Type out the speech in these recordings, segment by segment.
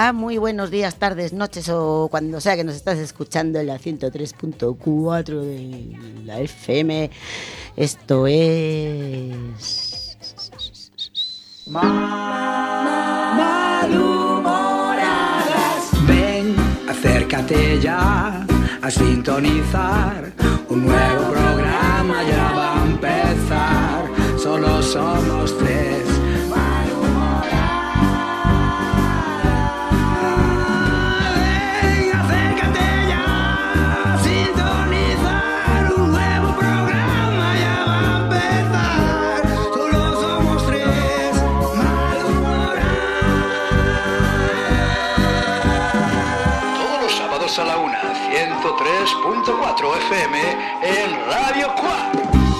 Hola, muy buenos días, tardes, noches o cuando sea que nos estás escuchando en la 103.4 de la FM. Esto es... Malhumoradas. Ven, acércate ya a sintonizar. Un nuevo programa ya va a empezar. Solo somos tres. A la 103.4 FM en Radio Cuá.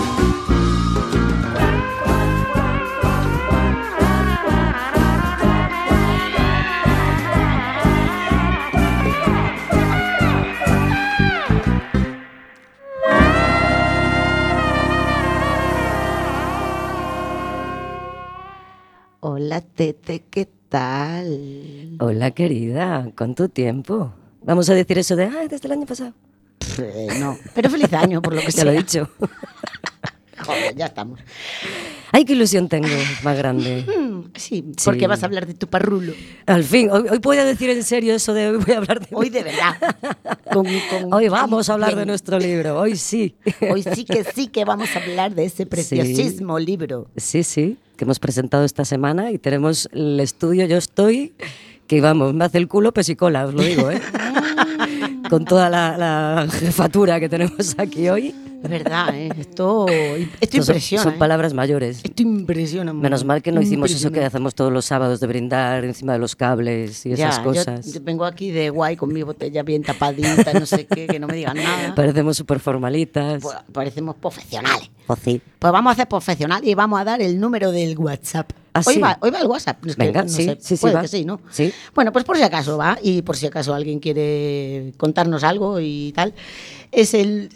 Hola, Tete, ¿qué tal? Hola, querida, ¿cuánto tiempo? Vamos a decir eso de, desde el año pasado. No, pero feliz año, por lo que sea. Ya lo he dicho. Joder, ya estamos. Ay, qué ilusión tengo, más grande. Sí, porque vas a hablar de tu parrulo. Al fin, hoy puedo decir en serio eso de hoy voy a hablar de... Hoy de verdad. Hoy vamos a hablar de nuestro libro, hoy sí. Hoy sí que vamos a hablar de ese preciosísimo libro. Sí, que hemos presentado esta semana y tenemos el estudio, yo estoy... Que vamos, me hace el culo pesicola, os lo digo, ¿eh? Con toda la jefatura que tenemos aquí hoy. Es verdad, ¿eh? Esto impresiona. Son palabras mayores. Esto impresiona. Menos mal que no hicimos eso que hacemos todos los sábados de brindar encima de los cables y esas cosas. Yo vengo aquí de guay con mi botella bien tapadita, no sé qué, que no me digan nada. Parecemos súper formalitas. Pues, parecemos profesionales. Pues sí. Pues vamos a hacer profesional y vamos a dar el número del WhatsApp. Hoy va el WhatsApp. Es venga, que, no sí, sé, sí, puede va. que sí, ¿no? Sí. Bueno, pues por si acaso va, y por si acaso alguien quiere contarnos algo y tal, es el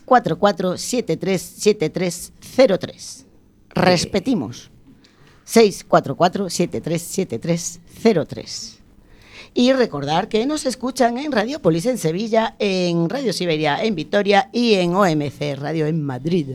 644-737303. Repetimos, 644-737303. Y recordar que nos escuchan en Radiopolis en Sevilla, en Radio Siberia en Vitoria y en OMC Radio en Madrid.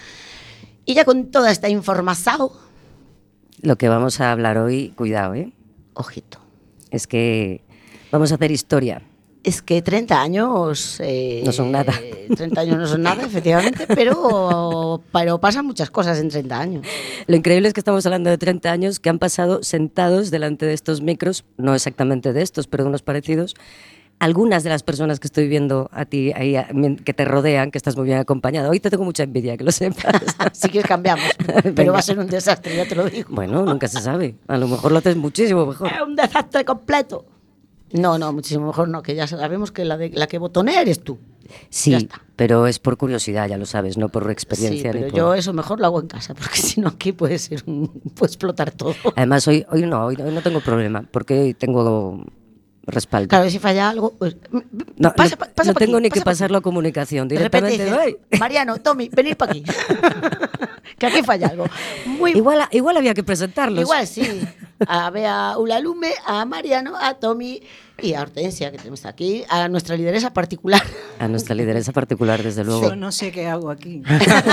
Y ya con toda esta información... Lo que vamos a hablar hoy, cuidado, Ojito. Es que vamos a hacer historia. Es que 30 años... no son nada. 30 años no son nada, efectivamente, pero pasan muchas cosas en 30 años. Lo increíble es que estamos hablando de 30 años que han pasado sentados delante de estos micros, no exactamente de estos, pero de unos parecidos. Algunas de las personas que estoy viendo a ti ahí, que te rodean, que estás muy bien acompañada. Hoy te tengo mucha envidia, que lo sepas. Si quieres cambiamos, pero va a ser un desastre, ya te lo digo. Bueno, nunca se sabe. A lo mejor lo haces muchísimo mejor. Es un desastre completo. No, muchísimo mejor no, que ya sabemos que la que botonea eres tú. Sí, pero es por curiosidad, ya lo sabes, no por experiencia. Sí, pero ni yo eso mejor lo hago en casa, porque si no aquí puede explotar todo. Además, hoy no tengo problema, porque hoy tengo respaldo. Claro, si falla algo, pues no tengo ni que pasar pasarlo a comunicación directamente. Mariano, Tommy, venid para aquí. Que aquí falla algo. Igual había que presentarlos. Igual sí. A Bea Ulalume, a Mariano, a Tommy y a Hortensia, que tenemos aquí, a nuestra lideresa particular. A nuestra lideresa particular, desde luego. Yo no sé qué hago aquí.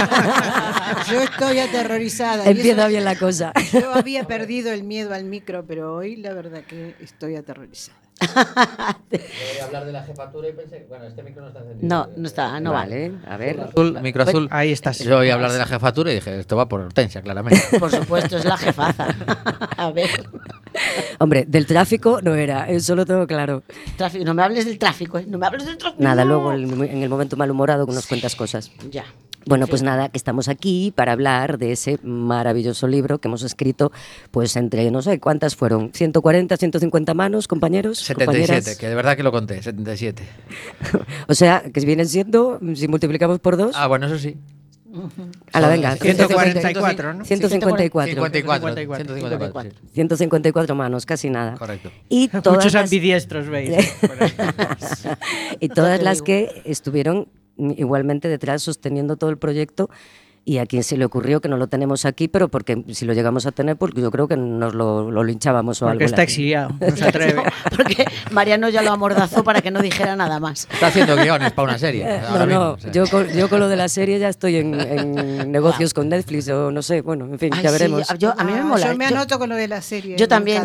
Yo estoy aterrorizada. Empieza bien la cosa. Yo había perdido el miedo al micro, pero hoy la verdad que estoy aterrorizada. Debería hablar de la jefatura y pensé, bueno, este micro no está encendido. No está, no vale. A ver. Micro azul. Ahí está. Sí. Yo voy a hablar de la jefatura y dije, esto va por Hortensia, claramente. Por supuesto, es la jefaza. A ver. Hombre, del tráfico no era, eso lo tengo claro. Tráfico, no me hables del tráfico, ¿eh? No me hables del tráfico. Nada, luego en el momento malhumorado nos cuentas cosas. Ya. Bueno, pues nada, que estamos aquí para hablar de ese maravilloso libro que hemos escrito, pues entre, no sé, ¿cuántas fueron? ¿140, 150 manos, compañeros? 77, compañeras? que de verdad que lo conté, 77. O sea, que vienen siendo, si multiplicamos por 2... Ah, bueno, eso sí. A la venga. 144, ¿no? 154. 154. 154 manos, casi nada. Correcto. Y todas Muchos las... ambidiestros, veis. Y todas las que estuvieron igualmente detrás sosteniendo todo el proyecto y a quien se le ocurrió, que no lo tenemos aquí, pero porque si lo llegamos a tener, porque yo creo que nos lo linchábamos o algo. Porque está exiliado, no se atreve. Porque Mariano ya lo amordazó para que no dijera nada más. Está haciendo guiones para una serie. ahora mismo, o sea. yo con lo de la serie ya estoy en negocios con Netflix o no sé, bueno, en fin, Ay, ya sí, veremos. a mí me mola. Yo me anoto con lo de la serie. Yo me también.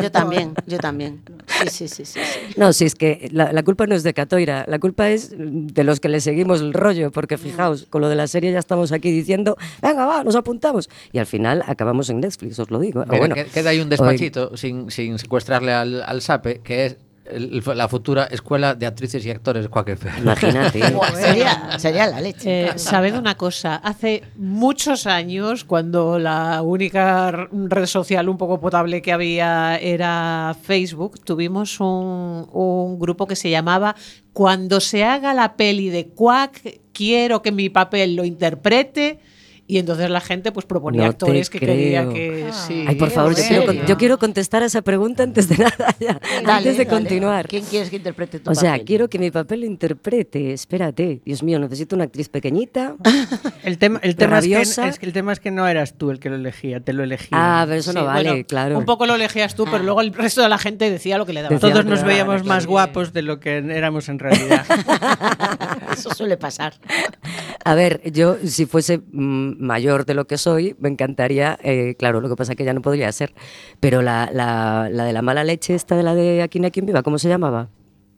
Sí. No, si es que la culpa no es de Catoira, la culpa es de los que le seguimos el rollo, porque fijaos, con lo de la serie ya estamos aquí diciendo, venga, va, nos apuntamos. Y al final acabamos en Netflix, os lo digo. Mira, Bueno, queda ahí un despachito sin secuestrarle al SAPE, que es la futura Escuela de Actrices y Actores Quack FM. imagínate. Sería la leche. ¿Sabed una cosa? Hace muchos años, cuando la única red social un poco potable que había era Facebook, tuvimos un grupo que se llamaba Cuando se haga la peli de Quack, quiero que mi papel lo interprete. Y entonces la gente pues proponía No actores te que quería creo. que sí. Ay, por favor, yo quiero contestar a esa pregunta antes de nada, ya, antes de continuar. ¿Quién quieres que interprete tu O sea, papel? quiero que mi papel lo interprete. Espérate, Dios mío, necesito una actriz pequeñita. El tema Rabiosa. es que el tema es que no eras tú el que lo elegía, te lo elegía. Ah, pero eso Sí, no vale, bueno, claro. Un poco lo elegías tú, pero luego el resto de la gente decía lo que le daba. Decía Todos lo que nos le veíamos Claro, más claro. guapos de lo que éramos en realidad. Eso suele pasar. A ver, yo si fuese mayor de lo que soy, me encantaría, claro, lo que pasa es que ya no podría ser, pero la de la mala leche esta de la de Aquí no hay quien viva, ¿cómo se llamaba?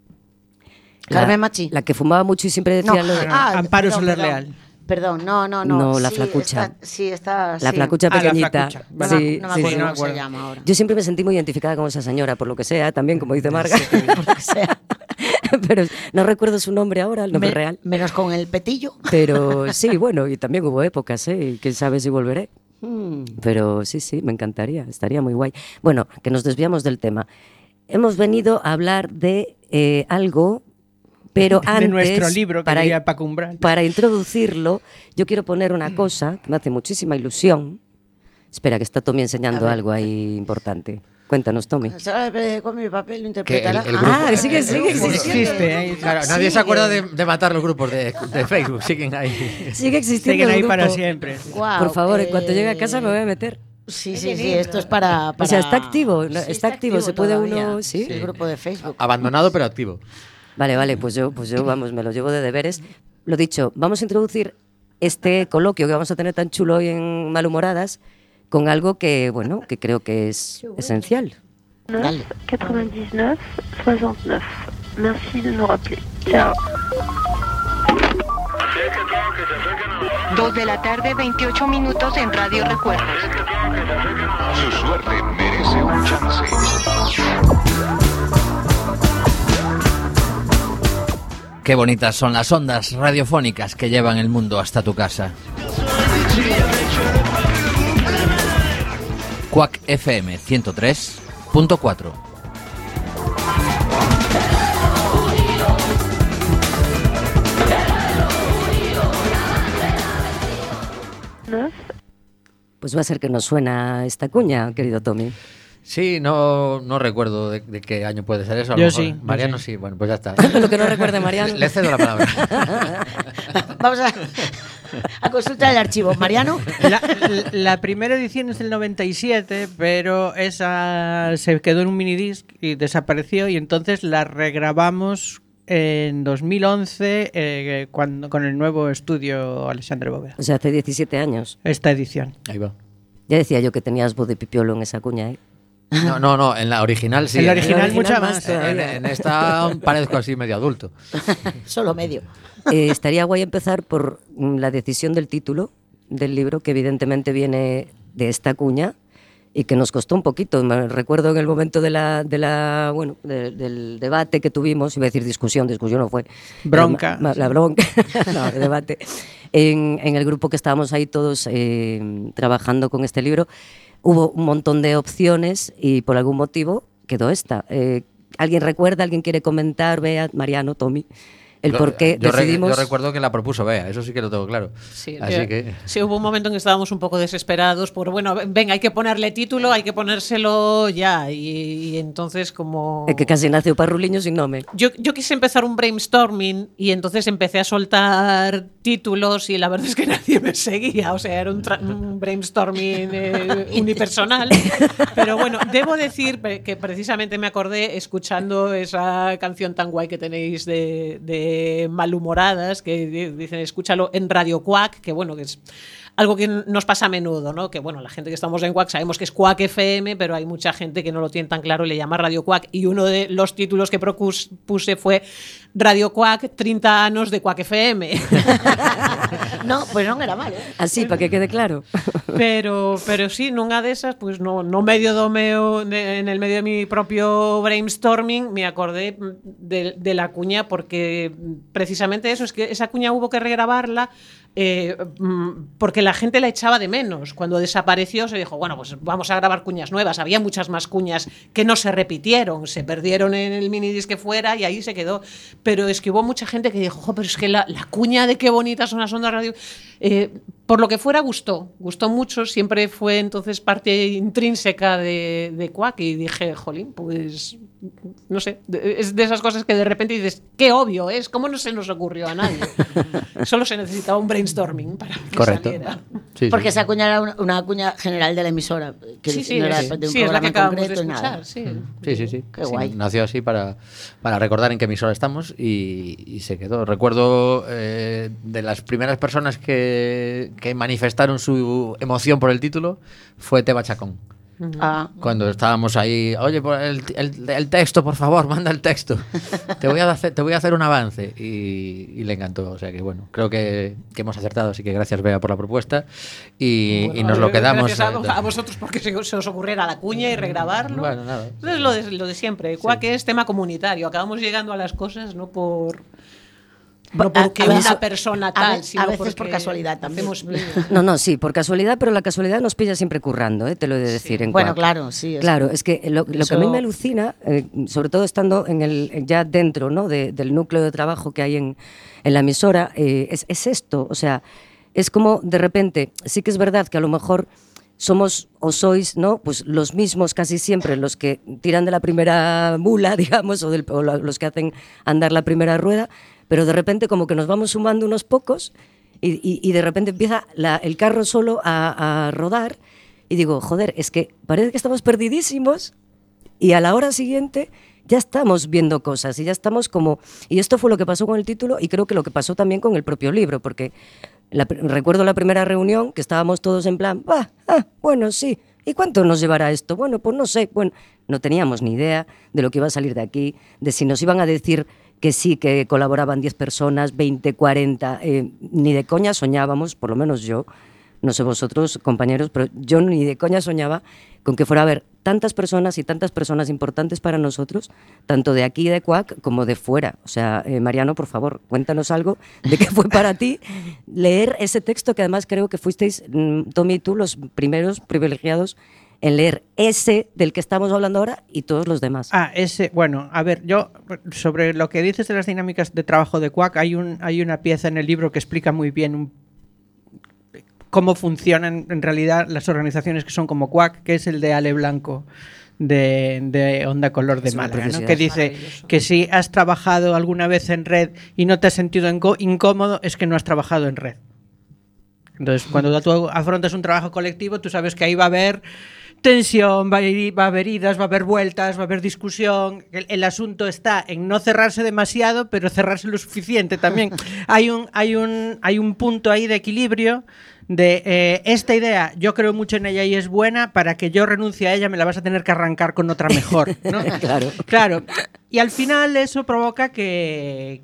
Carmen Machi. La que fumaba mucho y siempre decía lo de... Amparo Soler Leal. Perdón, no. No, la Sí, flacucha. está. La sí. flacucha la pequeñita. flacucha. No, Sí, no me sí, acuerdo sí. cómo acuerdo. se llama ahora. Yo siempre me sentí muy identificada con esa señora, por lo que sea, también, como dice Marga, por lo que sea. Pero no recuerdo su nombre ahora, el nombre real. Menos con el petillo. Pero sí, bueno, y también hubo épocas, y quién sabe si volveré. Pero sí, me encantaría, estaría muy guay. Bueno, que nos desviamos del tema. Hemos venido a hablar de algo, pero De antes... nuestro libro que diría Paco Umbral. Para introducirlo, yo quiero poner una cosa que me hace muchísima ilusión. Espera, que está Tommy enseñando algo ahí importante. Cuéntanos, Tommy. Con mi papel lo interpretará. el grupo- sigue existiendo. Existe, Claro, nadie se acuerda de matar los grupos de Facebook, siguen ahí. Sigue existiendo siguen el ahí grupo. para siempre. Guau, Por favor, en cuanto llegue a casa me voy a meter. Sí, esto es para... O sea, está activo, Sí, está activo, se puede todavía. uno... ¿sí? El grupo de Facebook. Abandonado pero activo. Vale, pues yo, vamos, me lo llevo de deberes. Lo dicho, vamos a introducir este coloquio que vamos a tener tan chulo hoy en Malhumoradas con algo que, bueno, que creo que es esencial. 99 69. Merci de nous rappeler. Ciao. 2 de la tarde, 28 minutos en Radio Recuerdos. Su suerte merece un chance. Qué bonitas son las ondas radiofónicas que llevan el mundo hasta tu casa. Quack FM 103.4. Pues va a ser que nos suena esta cuña, querido Tommy. Sí, no recuerdo de qué año puede ser eso. A lo Yo mejor. sí, yo Mariano sí, bueno, pues ya está. Lo que no recuerde Mariano. Le cedo la palabra. Vamos a consultar el archivo. Mariano. La primera edición es del 97, pero esa se quedó en un minidisc y desapareció, y entonces la regrabamos en 2011 con el nuevo estudio Alexandre Bóveda. O sea, hace 17 años. Esta edición. Ahí va. Ya decía yo que tenías voz de pipiolo en esa cuña, ¿eh? No, en la original sí. En la original original mucha más más. todavía. En esta parezco así medio adulto. Solo medio. Estaría guay empezar por la decisión del título del libro, que evidentemente viene de esta cuña y que nos costó un poquito. Me recuerdo en el momento del debate que tuvimos, iba a decir discusión no fue. Bronca. La bronca, no, el debate. En el grupo que estábamos ahí todos trabajando con este libro, hubo un montón de opciones y por algún motivo quedó esta. ¿Alguien recuerda? ¿Alguien quiere comentar? Bea, Mariano, Tommy, el por qué decidimos... Yo recuerdo que la propuso Bea, eso sí que lo tengo claro. Sí, Así que... sí, hubo un momento en que estábamos un poco desesperados por, bueno, venga, hay que ponerle título, hay que ponérselo ya. Y entonces como... que casi nació Parruliño sin nombre. Yo quise empezar un brainstorming y entonces empecé a soltar títulos y la verdad es que nadie me seguía, o sea, era un brainstorming unipersonal. Pero bueno, debo decir que precisamente me acordé escuchando esa canción tan guay que tenéis de Malhumoradas, que dicen escúchalo en Radio Quack, que bueno, que es algo que nos pasa a menudo, ¿no? Que bueno, la gente que estamos en Quack sabemos que es Quack FM, pero hay mucha gente que no lo tiene tan claro y le llama Radio Quack. Y uno de los títulos que puse fue Radio Quack, 30 anos de Quack FM. No, pues non era mal, Así, para que quede claro. Pero sí, nunha desas, pues no medio do meu, en el medio de mi propio brainstorming, me acordé de la cuña, porque precisamente eso, es que esa cuña hubo que regrabarla porque la gente la echaba de menos. Cuando desapareció se dijo, bueno, pues vamos a grabar cuñas nuevas. Había muchas más cuñas que no se repitieron, se perdieron en el minidisc que fuera y ahí se quedó. Pero es que hubo mucha gente que dijo, pero es que la cuña de qué bonitas son las ondas radio, por lo que fuera gustó mucho, siempre fue entonces parte intrínseca de Quack, y dije, jolín, pues no sé, es de esas cosas que de repente dices, qué obvio es, ¿cómo no se nos ocurrió a nadie? Solo se necesitaba un brainstorming para que saliera. Sí, porque esa cuña era una cuña general de la emisora, que sí, no era de un programa concreto y nada. Sí. Qué guay. Nació así para recordar en qué emisora estamos y se quedó. Recuerdo de las primeras personas que manifestaron su emoción por el título fue Teba Chacón. Cuando estábamos ahí, oye, el texto, por favor, manda el texto. Te voy a hacer un avance. Y le encantó. O sea que bueno, creo que hemos acertado. Así que gracias, Bea, por la propuesta. Y nos lo quedamos. Gracias a vosotros porque se os ocurriera la cuña y regrabarlo. Bueno, nada. Es lo de siempre. Quack es tema comunitario. Acabamos llegando a las cosas no porque una persona tal, sino a veces por casualidad también. No, sí, por casualidad, pero la casualidad nos pilla siempre currando, te lo he de decir. En bueno, Quack. claro, sí. Claro, es que lo que a mí me alucina, sobre todo estando ya dentro, ¿no?, del núcleo de trabajo que hay en la emisora, es esto, o sea, es como de repente, sí que es verdad que a lo mejor somos o sois, ¿no?, pues los mismos casi siempre, los que tiran de la primera mula, digamos, o los que hacen andar la primera rueda, pero de repente como que nos vamos sumando unos pocos y de repente empieza el carro solo a rodar y digo, joder, es que parece que estamos perdidísimos y a la hora siguiente ya estamos viendo cosas y ya estamos como... Y esto fue lo que pasó con el título y creo que lo que pasó también con el propio libro, porque recuerdo la primera reunión que estábamos todos en plan, bueno, sí, ¿y cuánto nos llevará esto? Bueno, pues no sé, bueno, no teníamos ni idea de lo que iba a salir de aquí, de si nos iban a decir que sí, que colaboraban 10 personas, 20, 40, ni de coña soñábamos, por lo menos yo, no sé vosotros, compañeros, pero yo ni de coña soñaba con que fuera a haber tantas personas y tantas personas importantes para nosotros, tanto de aquí de Quack como de fuera. O sea, Mariano, por favor, cuéntanos algo de qué fue para ti leer ese texto, que además creo que fuisteis, Tommy y tú, los primeros privilegiados en leer ese del que estamos hablando ahora y todos los demás. Ese, bueno, a ver, yo sobre lo que dices de las dinámicas de trabajo de Quack, hay una pieza en el libro que explica muy bien cómo funcionan en realidad las organizaciones que son como Quack, que es el de Ale Blanco de Onda Color de Málaga, ¿no? Que dice que si has trabajado alguna vez en red y no te has sentido incómodo, es que no has trabajado en red. Entonces, cuando tú afrontas un trabajo colectivo, tú sabes que ahí va a haber tensión, va a haber idas, va a haber vueltas, va a haber discusión. El asunto está en no cerrarse demasiado, pero cerrarse lo suficiente también. Hay un punto ahí de equilibrio de esta idea, yo creo mucho en ella y es buena, para que yo renuncie a ella me la vas a tener que arrancar con otra mejor, ¿no? Claro. Y al final eso provoca que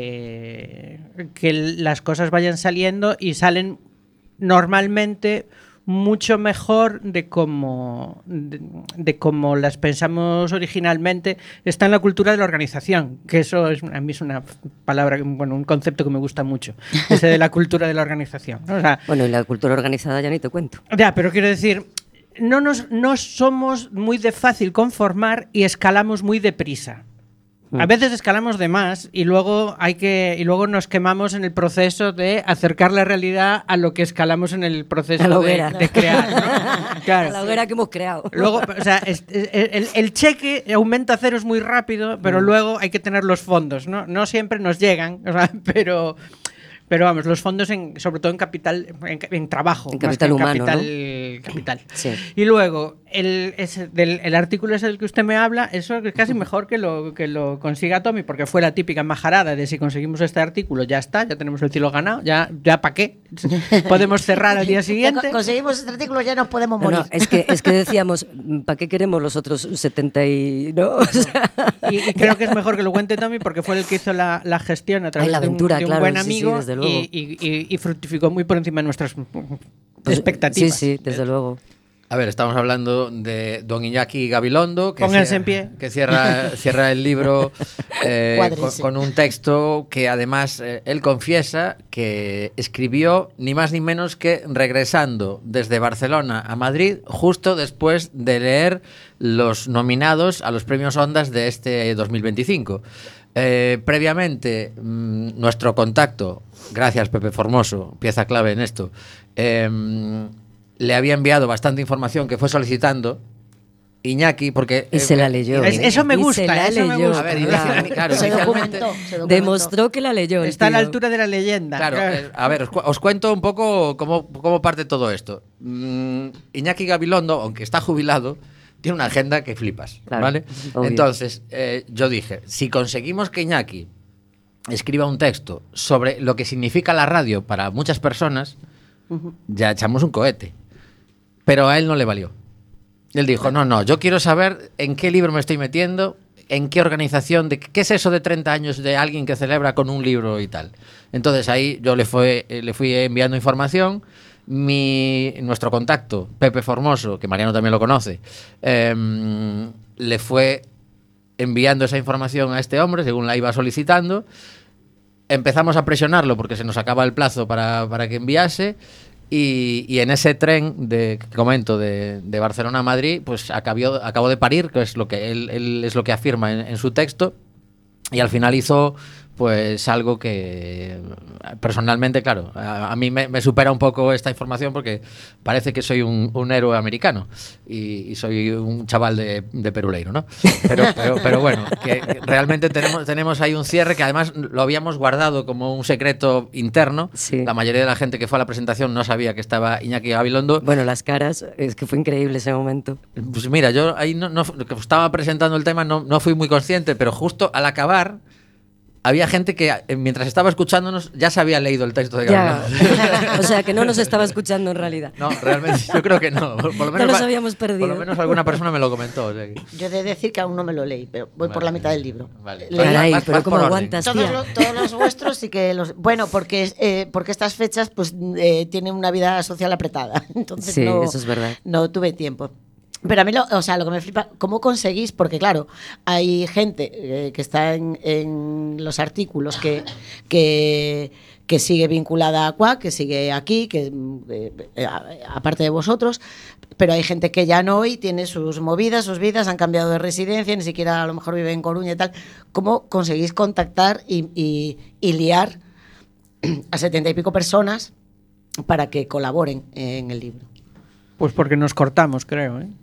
las cosas vayan saliendo y salen normalmente mucho mejor de cómo las pensamos originalmente. Está en la cultura de la organización, que eso a mí es una palabra, bueno, un concepto que me gusta mucho, ese de la cultura de la organización, ¿no? O sea, bueno, y la cultura organizada ya ni te cuento. Ya, pero quiero decir, no somos muy de fácil conformar y escalamos muy deprisa. A veces escalamos de más y luego nos quemamos en el proceso de acercar la realidad a lo que escalamos en el proceso de crear, ¿no? Claro. A la hoguera que hemos creado. Luego, o sea, el cheque aumenta a ceros muy rápido, pero luego hay que tener los fondos, ¿no? No siempre nos llegan, o sea, pero Pero vamos, los fondos sobre todo en capital, en trabajo, En más capital que en humano, capital. Sí. Y luego, el artículo ese del que usted me habla, eso es casi mejor que lo consiga Tommy, porque fue la típica majarada de si conseguimos este artículo, ya está, ya tenemos el cielo ganado, ya ¿para qué? Podemos cerrar al día siguiente. Conseguimos este artículo, ya nos podemos No, morir. no, es que decíamos, ¿para qué queremos los otros 70 y no? O sea, Y creo que es mejor que lo cuente Tommy porque fue el que hizo la gestión a través la aventura, de un claro, buen sí, sí, amigo desde luego. y fructificó muy por encima de nuestras pues, expectativas. Sí, desde luego. A ver, estamos hablando de don Iñaki Gabilondo, que, Pónganse en pie. que cierra el libro Cuádrense. con un texto que además él confiesa que escribió ni más ni menos que regresando desde Barcelona a Madrid justo después de leer los nominados a los premios Ondas de este 2025. Previamente, nuestro contacto, gracias Pepe Formoso, pieza clave en esto, le había enviado bastante información que fue solicitando Iñaki, porque... Y se la leyó. Eso me Y gusta, se la eso me leyó. gusta. A ver, Claro. claro, se inicialmente... documentó. Demostró que la leyó. el Está a la tío. altura de la leyenda. Claro, a ver, os cuento un poco cómo parte todo esto. Iñaki Gabilondo, aunque está jubilado, tiene una agenda que flipas, Claro, ¿vale? obvio. Entonces, yo dije, si conseguimos que Iñaki escriba un texto sobre lo que significa la radio para muchas personas, ya echamos un cohete. Pero a él no le valió. Él dijo, no, yo quiero saber en qué libro me estoy metiendo, en qué organización, qué es eso de 30 años de alguien que celebra con un libro y tal. Entonces ahí yo le fui enviando información. Nuestro contacto, Pepe Formoso, que Mariano también lo conoce, le fue enviando esa información a este hombre según la iba solicitando. Empezamos a presionarlo porque se nos acaba el plazo para que enviase. Y en ese tren que comento de Barcelona a Madrid, pues acabó de parir, que es lo que él es lo que afirma en su texto, y al final hizo pues algo que personalmente, claro, a mí me supera un poco esta información porque parece que soy un héroe americano y soy un chaval de Peruleiro, ¿no? Pero bueno, que realmente tenemos ahí un cierre que además lo habíamos guardado como un secreto interno. Sí. La mayoría de la gente que fue a la presentación no sabía que estaba Iñaki Gabilondo. Bueno, las caras, es que fue increíble ese momento. Pues mira, yo ahí que estaba presentando el tema no fui muy consciente, pero justo al acabar había gente que mientras estaba escuchándonos ya se había leído el texto de Gabilondo. O sea, que no nos estaba escuchando en realidad. No, realmente yo creo que no. Por lo menos, No los habíamos perdido. Por lo menos alguna persona me lo comentó. O sea que... Yo he de decir que aún no me lo leí, pero voy por la mitad del libro. Vale. Leí- Caray, Vas pero por ¿cómo orden. aguantas, tía? todos los vuestros sí que los... Bueno, porque estas fechas pues tienen una vida social apretada. Entonces Sí, no, eso es verdad. no tuve tiempo. Pero a mí lo que me flipa, ¿cómo conseguís? Porque claro, hay gente que está en los artículos que sigue vinculada a CUAC, que sigue aquí, que aparte de vosotros, pero hay gente que ya no y tiene sus movidas, sus vidas, han cambiado de residencia, ni siquiera a lo mejor vive en Coruña y tal. ¿Cómo conseguís contactar y liar a 70 y pico personas para que colaboren en el libro? Pues porque nos cortamos, creo, ¿eh?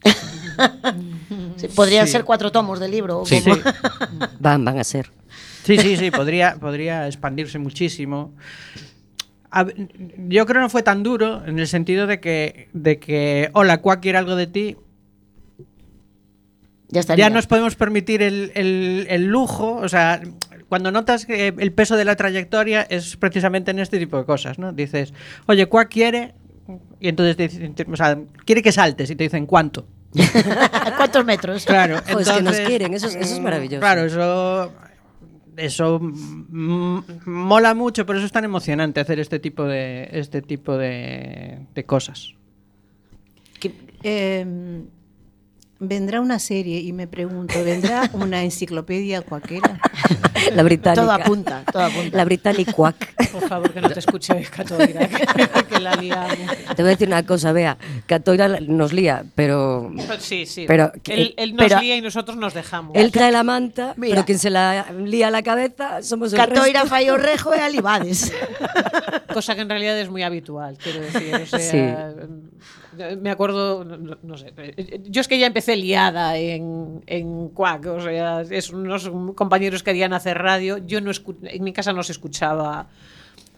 Sí, podrían Sí. ser 4 tomos del libro. ¿O Sí. cómo? Van a ser. Sí, podría expandirse muchísimo. Yo creo que no fue tan duro en el sentido de que hola, Cuac quiere algo de ti. Ya estaría. Ya nos podemos permitir el lujo, o sea, cuando notas que el peso de la trayectoria es precisamente en este tipo de cosas, ¿no? Dices, oye, Cuac quiere, y entonces o sea, quiere que saltes y te dicen ¿cuánto? ¿A cuántos metros? Claro, Joder, es que nos quieren, eso es maravilloso. Claro, eso mola mucho, por eso es tan emocionante hacer este tipo de cosas. Vendrá una serie y me pregunto, ¿vendrá una enciclopedia cualquiera? La británica. Todo apunta, todo apunta. La británica Quack. Por favor, que no te escuche Catoira, que la liamos. Te voy a decir una cosa, Bea. Catoira nos lía, pero... Sí, sí. Pero- él nos pero- lía y nosotros nos dejamos. Él trae la manta, Mira. pero quien se la lía a la cabeza somos el Catoira resto. fallo rejo e alibades. Cosa que en realidad es muy habitual, quiero decir. O sea, me acuerdo, no sé. Yo es que ya empecé liada en Quack, o sea, es unos compañeros que querían hacer radio. Yo no en mi casa no se escuchaba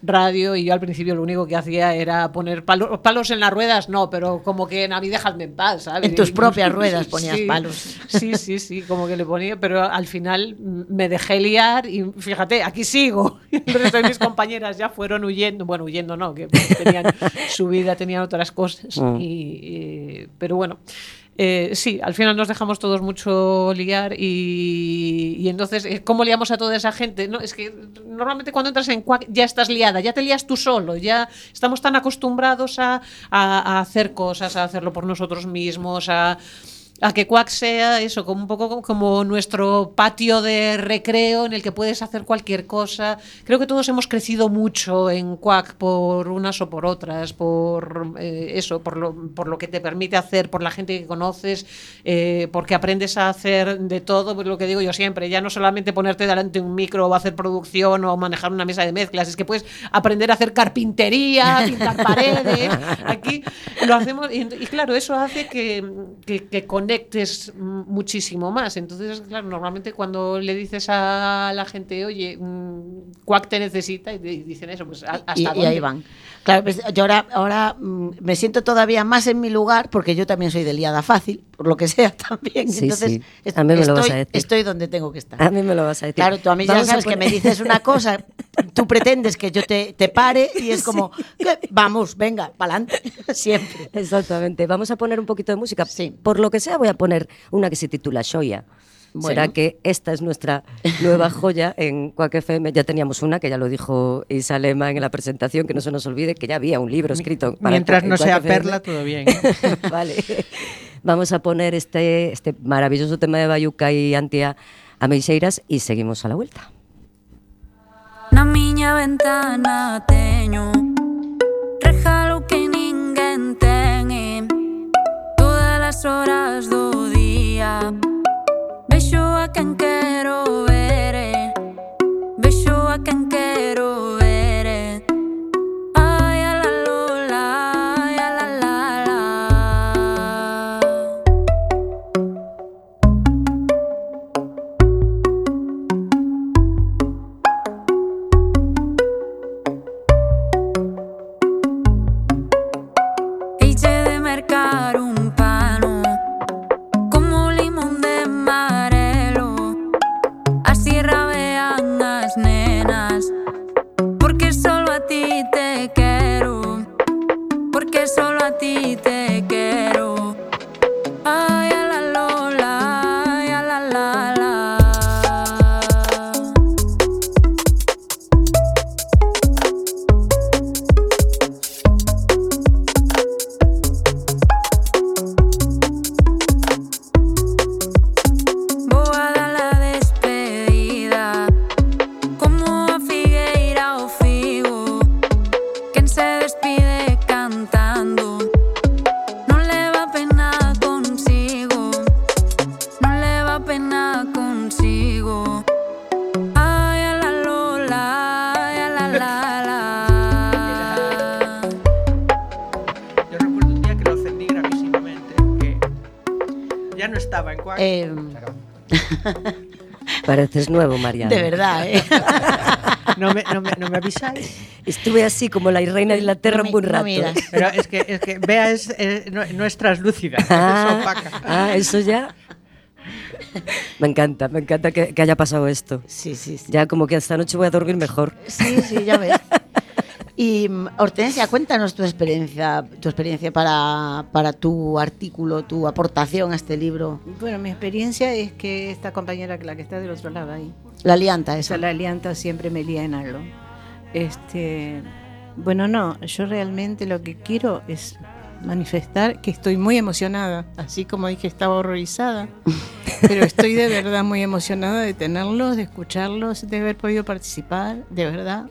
radio, y yo al principio lo único que hacía era poner palos en las ruedas, no, pero como que a mí dejadme en paz, ¿sabes? En tus propias ruedas ponías palos. Sí, como que le ponía, pero al final me dejé liar y fíjate, aquí sigo. El resto de mis compañeras ya fueron huyendo, bueno, huyendo no, que tenían su vida, tenían otras cosas, pero bueno. Sí, al final nos dejamos todos mucho liar y entonces, ¿cómo liamos a toda esa gente? No, es que normalmente cuando entras en Quack ya estás liada, ya te lías tú solo, ya estamos tan acostumbrados a hacer cosas, a hacerlo por nosotros mismos, a que Quack sea eso, como un poco como nuestro patio de recreo en el que puedes hacer cualquier cosa. Creo que todos hemos crecido mucho en Quack por unas o por otras, por eso, por lo que te permite hacer, por la gente que conoces, porque aprendes a hacer de todo, pues lo que digo yo siempre, ya no solamente ponerte delante de un micro o hacer producción o manejar una mesa de mezclas, es que puedes aprender a hacer carpintería, pintar paredes. Aquí lo hacemos y claro, eso hace que conectes muchísimo más. Entonces, claro, normalmente cuando le dices a la gente, oye, Quack te necesita, y dicen eso, pues hasta dónde. Y ahí van. Claro, pues yo ahora me siento todavía más en mi lugar, porque yo también soy de liada fácil, por lo que sea también. Sí, entonces, sí. A mí me lo vas a decir. Estoy donde tengo que estar. A mí me lo vas a decir. Claro, tú a mí ya sabes que me dices una cosa, tú pretendes que yo te pare y es como, vamos, venga, pa'lante, siempre. Exactamente. Vamos a poner un poquito de música. Sí. Por lo que sea, voy a poner una que se titula Xoia. Bueno. Será que esta es nuestra nueva joya en Quack FM. Ya teníamos una, que ya lo dijo Isa Lema en la presentación, que no se nos olvide que ya había un libro escrito. Mientras no sea Perla, todo bien. Vale. Vamos a poner este maravilloso tema de Bayuca y Antia Ameixeiras y seguimos a la vuelta. Na miña ventana teño regalo que ninguén ten, todas as horas do día. Vexo a quen quero ver, vexo a quen quero ver. Ai, a la lola, ai, a la la la. Eiche de mercar un pano como limón de marelo, así rabean as nenas, porque solo a ti te quiero, porque solo a ti te quiero. Ay, a la lola, ay, a la la la. Boa da la despedida, como a figueira o figo, quen se despide cantando, non leva pena consigo, non leva pena consigo. Ay, a la lola, ay, a la la la. Yo recuerdo un día que lo ofendí gravísimamente, que ya no estaba en Quack. Pareces nuevo, Mariana. De verdad, ¿No me avisáis? Estuve así como la reina de Inglaterra un buen rato. miras. Pero es que Bea no es translúcida, es opaca. Eso ya. Me encanta que haya pasado esto. Sí. Ya como que esta noche voy a dormir mejor. Sí, ya ves. Y Hortensia, cuéntanos tu experiencia para tu artículo, tu aportación a este libro. Bueno, mi experiencia es que esta compañera, la que está del otro lado ahí, La alianta, eso. la alianta siempre me lía en algo. Bueno, no, yo realmente lo que quiero es manifestar que estoy muy emocionada, así como dije estaba horrorizada, pero estoy de verdad muy emocionada de tenerlos, de escucharlos, de haber podido participar, de verdad.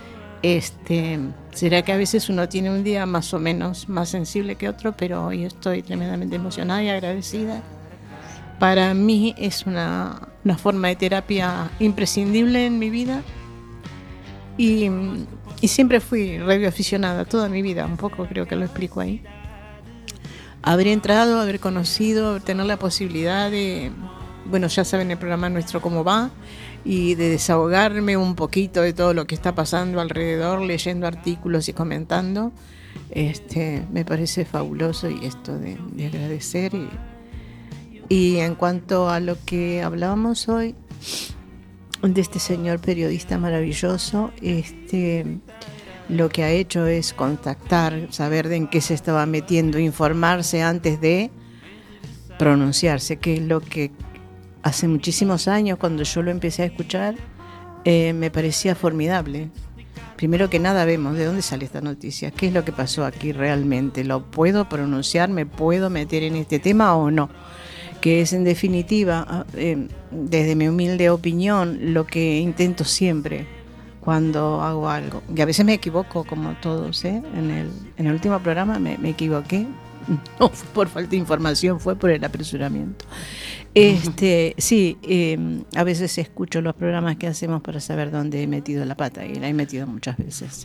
Será que a veces uno tiene un día más o menos más sensible que otro, pero hoy estoy tremendamente emocionada y agradecida. Para mí es una forma de terapia imprescindible en mi vida y siempre fui radioaficionada toda mi vida, un poco creo que lo explico ahí. Haber entrado, haber conocido, tener la posibilidad de bueno, ya saben el programa nuestro cómo va, y de desahogarme un poquito de todo lo que está pasando alrededor, leyendo artículos y comentando. Me parece fabuloso, y esto de agradecer. Y en cuanto a lo que hablábamos hoy, de este señor periodista maravilloso, lo que ha hecho es contactar, saber de en qué se estaba metiendo, informarse antes de pronunciarse, que es lo que hace muchísimos años, cuando yo lo empecé a escuchar, me parecía formidable. Primero que nada vemos de dónde sale esta noticia, qué es lo que pasó aquí realmente, ¿lo puedo pronunciar, me puedo meter en este tema o no? Que es en definitiva, desde mi humilde opinión, lo que intento siempre cuando hago algo. Y a veces me equivoco, como todos, ¿eh? En el último programa me equivoqué, no fue por falta de información, fue por el apresuramiento. Sí, a veces escucho los programas que hacemos para saber dónde he metido la pata, y la he metido muchas veces.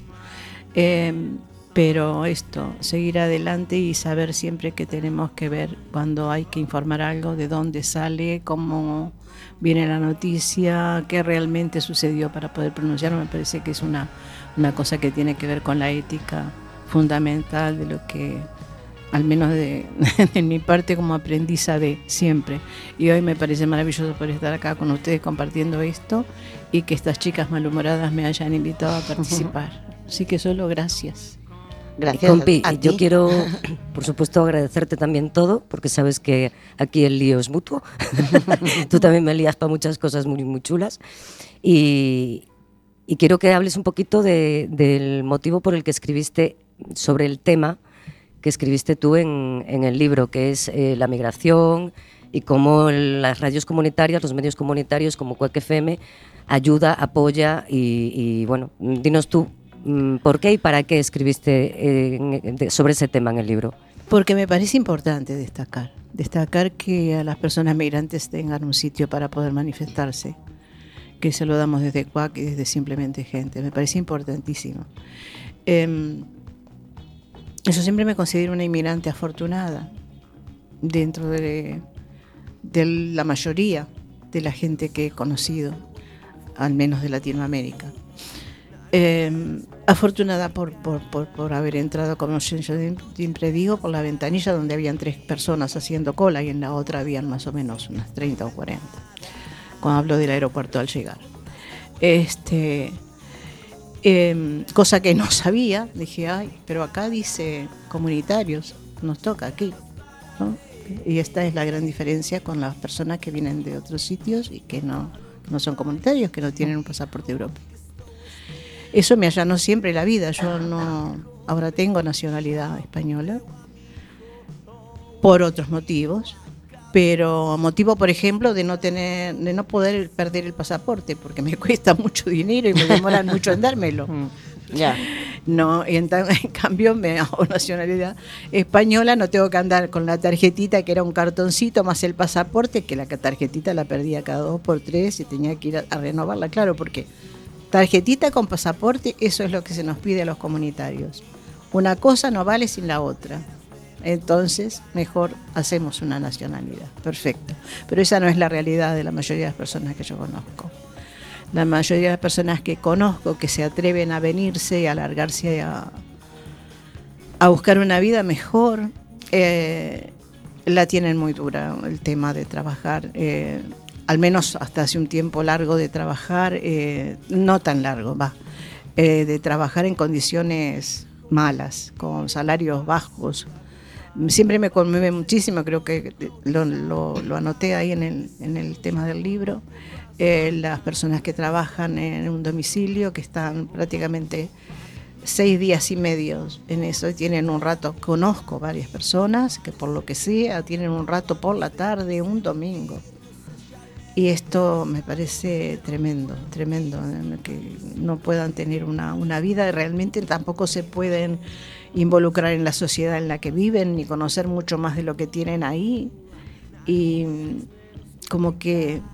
Pero seguir adelante y saber siempre que tenemos que ver cuando hay que informar algo, de dónde sale, cómo viene la noticia, qué realmente sucedió para poder pronunciarlo. Me parece que es una cosa que tiene que ver con la ética fundamental de lo que, al menos en mi parte como aprendiza de siempre. Y hoy me parece maravilloso poder estar acá con ustedes compartiendo esto, y que estas chicas malhumoradas me hayan invitado a participar. Así que solo gracias. Gracias. Compi, a yo ti. quiero, por supuesto, agradecerte también todo, porque sabes que aquí el lío es mutuo. Tú también me lías para muchas cosas muy, muy chulas. Y quiero que hables un poquito del motivo por el que escribiste sobre el tema que escribiste tú en el libro, que es la migración, y cómo las radios comunitarias, los medios comunitarios como Quack FM ayuda, apoya, y bueno, dinos tú por qué y para qué escribiste sobre ese tema en el libro. Porque me parece importante destacar que a las personas migrantes tengan un sitio para poder manifestarse, que se lo damos desde Quack y desde Simplemente Gente. Me parece importantísimo. Yo siempre me considero una inmigrante afortunada dentro de la mayoría de la gente que he conocido, al menos de Latinoamérica. Afortunada por haber entrado, como yo siempre digo, por la ventanilla donde habían 3 personas haciendo cola, y en la otra habían más o menos unas 30 o 40, cuando hablo del aeropuerto al llegar. Cosa que no sabía, dije, pero acá dice comunitarios, nos toca aquí, ¿no? Y esta es la gran diferencia con las personas que vienen de otros sitios y que no son comunitarios, que no tienen un pasaporte europeo. Eso me allanó siempre la vida. Yo ahora tengo nacionalidad española por otros motivos, pero motivo, por ejemplo, de no poder perder el pasaporte, porque me cuesta mucho dinero y me demoran mucho en dármelo. Ya. No, y en cambio me hago nacionalidad española, no tengo que andar con la tarjetita, que era un cartoncito más el pasaporte, que la tarjetita la perdía cada 2 por 3 y tenía que ir a renovarla, claro, porque tarjetita con pasaporte, eso es lo que se nos pide a los comunitarios. Una cosa no vale sin la otra. Entonces, mejor hacemos una nacionalidad. Perfecto. Pero esa no es la realidad de la mayoría de las personas que yo conozco. La mayoría de las personas que conozco que se atreven a venirse y a alargarse a buscar una vida mejor, la tienen muy dura, el tema de trabajar. Al menos hasta hace un tiempo largo de trabajar, no tan largo, de trabajar en condiciones malas, con salarios bajos. Siempre me conmueve muchísimo, creo que lo anoté ahí en el tema del libro, las personas que trabajan en un domicilio, que están prácticamente 6 días y medio en eso, y tienen un rato, conozco varias personas que por lo que sea tienen un rato por la tarde, un domingo. Y esto me parece tremendo, que no puedan tener una vida, realmente tampoco se pueden involucrar en la sociedad en la que viven, ni conocer mucho más de lo que tienen ahí. Y como que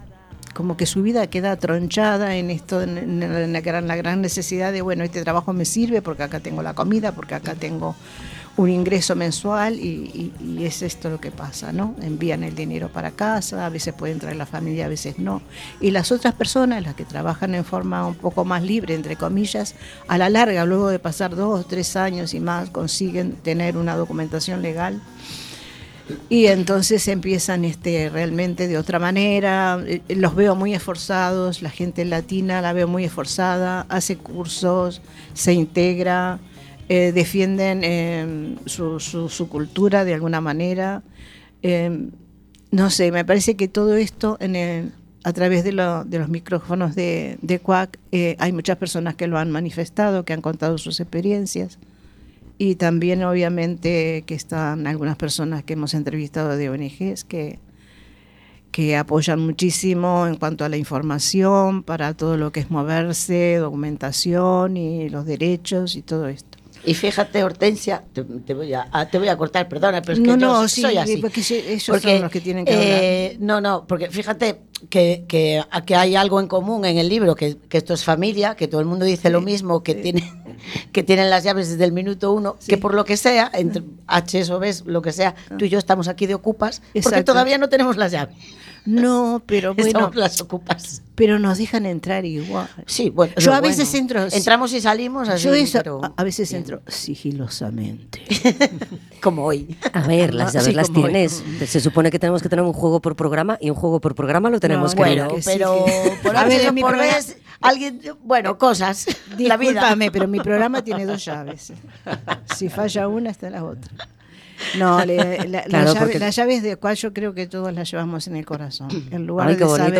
como que su vida queda tronchada en esto, en la gran necesidad de, bueno, este trabajo me sirve porque acá tengo la comida, porque acá tengo un ingreso mensual y es esto lo que pasa, ¿no? Envían el dinero para casa, a veces pueden traer la familia, a veces no. Y las otras personas, las que trabajan en forma un poco más libre, entre comillas, a la larga, luego de pasar 2 o 3 años y más, consiguen tener una documentación legal. Y entonces empiezan realmente de otra manera. Los veo muy esforzados, la gente latina la veo muy esforzada, hace cursos, se integra, defienden su cultura de alguna manera. No sé, me parece que todo esto a través de los micrófonos de CUAC hay muchas personas que lo han manifestado, que han contado sus experiencias. Y también, obviamente, que están algunas personas que hemos entrevistado de ONGs que apoyan muchísimo en cuanto a la información para todo lo que es moverse, documentación y los derechos y todo esto. Y fíjate, Hortensia, te voy a cortar, perdona, pero es que yo soy así. Porque ellos son los que tienen que hablar. No, porque fíjate que hay algo en común en el libro, que esto es familia, que todo el mundo dice lo mismo, que tienen las llaves desde el minuto 1, que por lo que sea, entre H o B, lo que sea, tú y yo estamos aquí de ocupas, porque todavía no tenemos las llaves. No, pero bueno, estamos las ocupas. Pero nos dejan entrar igual. Sí, bueno. Yo a veces entro. Entramos y salimos así. Yo a veces entro sigilosamente. Como hoy. A ver, las llaves las tienes. Hoy. Se supone que tenemos que tener un juego por programa y un juego por programa lo tenemos que bueno, pero por a ver, por vez, alguien, bueno, cosas. La vida. Discúlpame, pero mi programa tiene 2 llaves. Si falla una, está la otra. No, las llaves de cual yo creo que todos las llevamos en el corazón. En lugar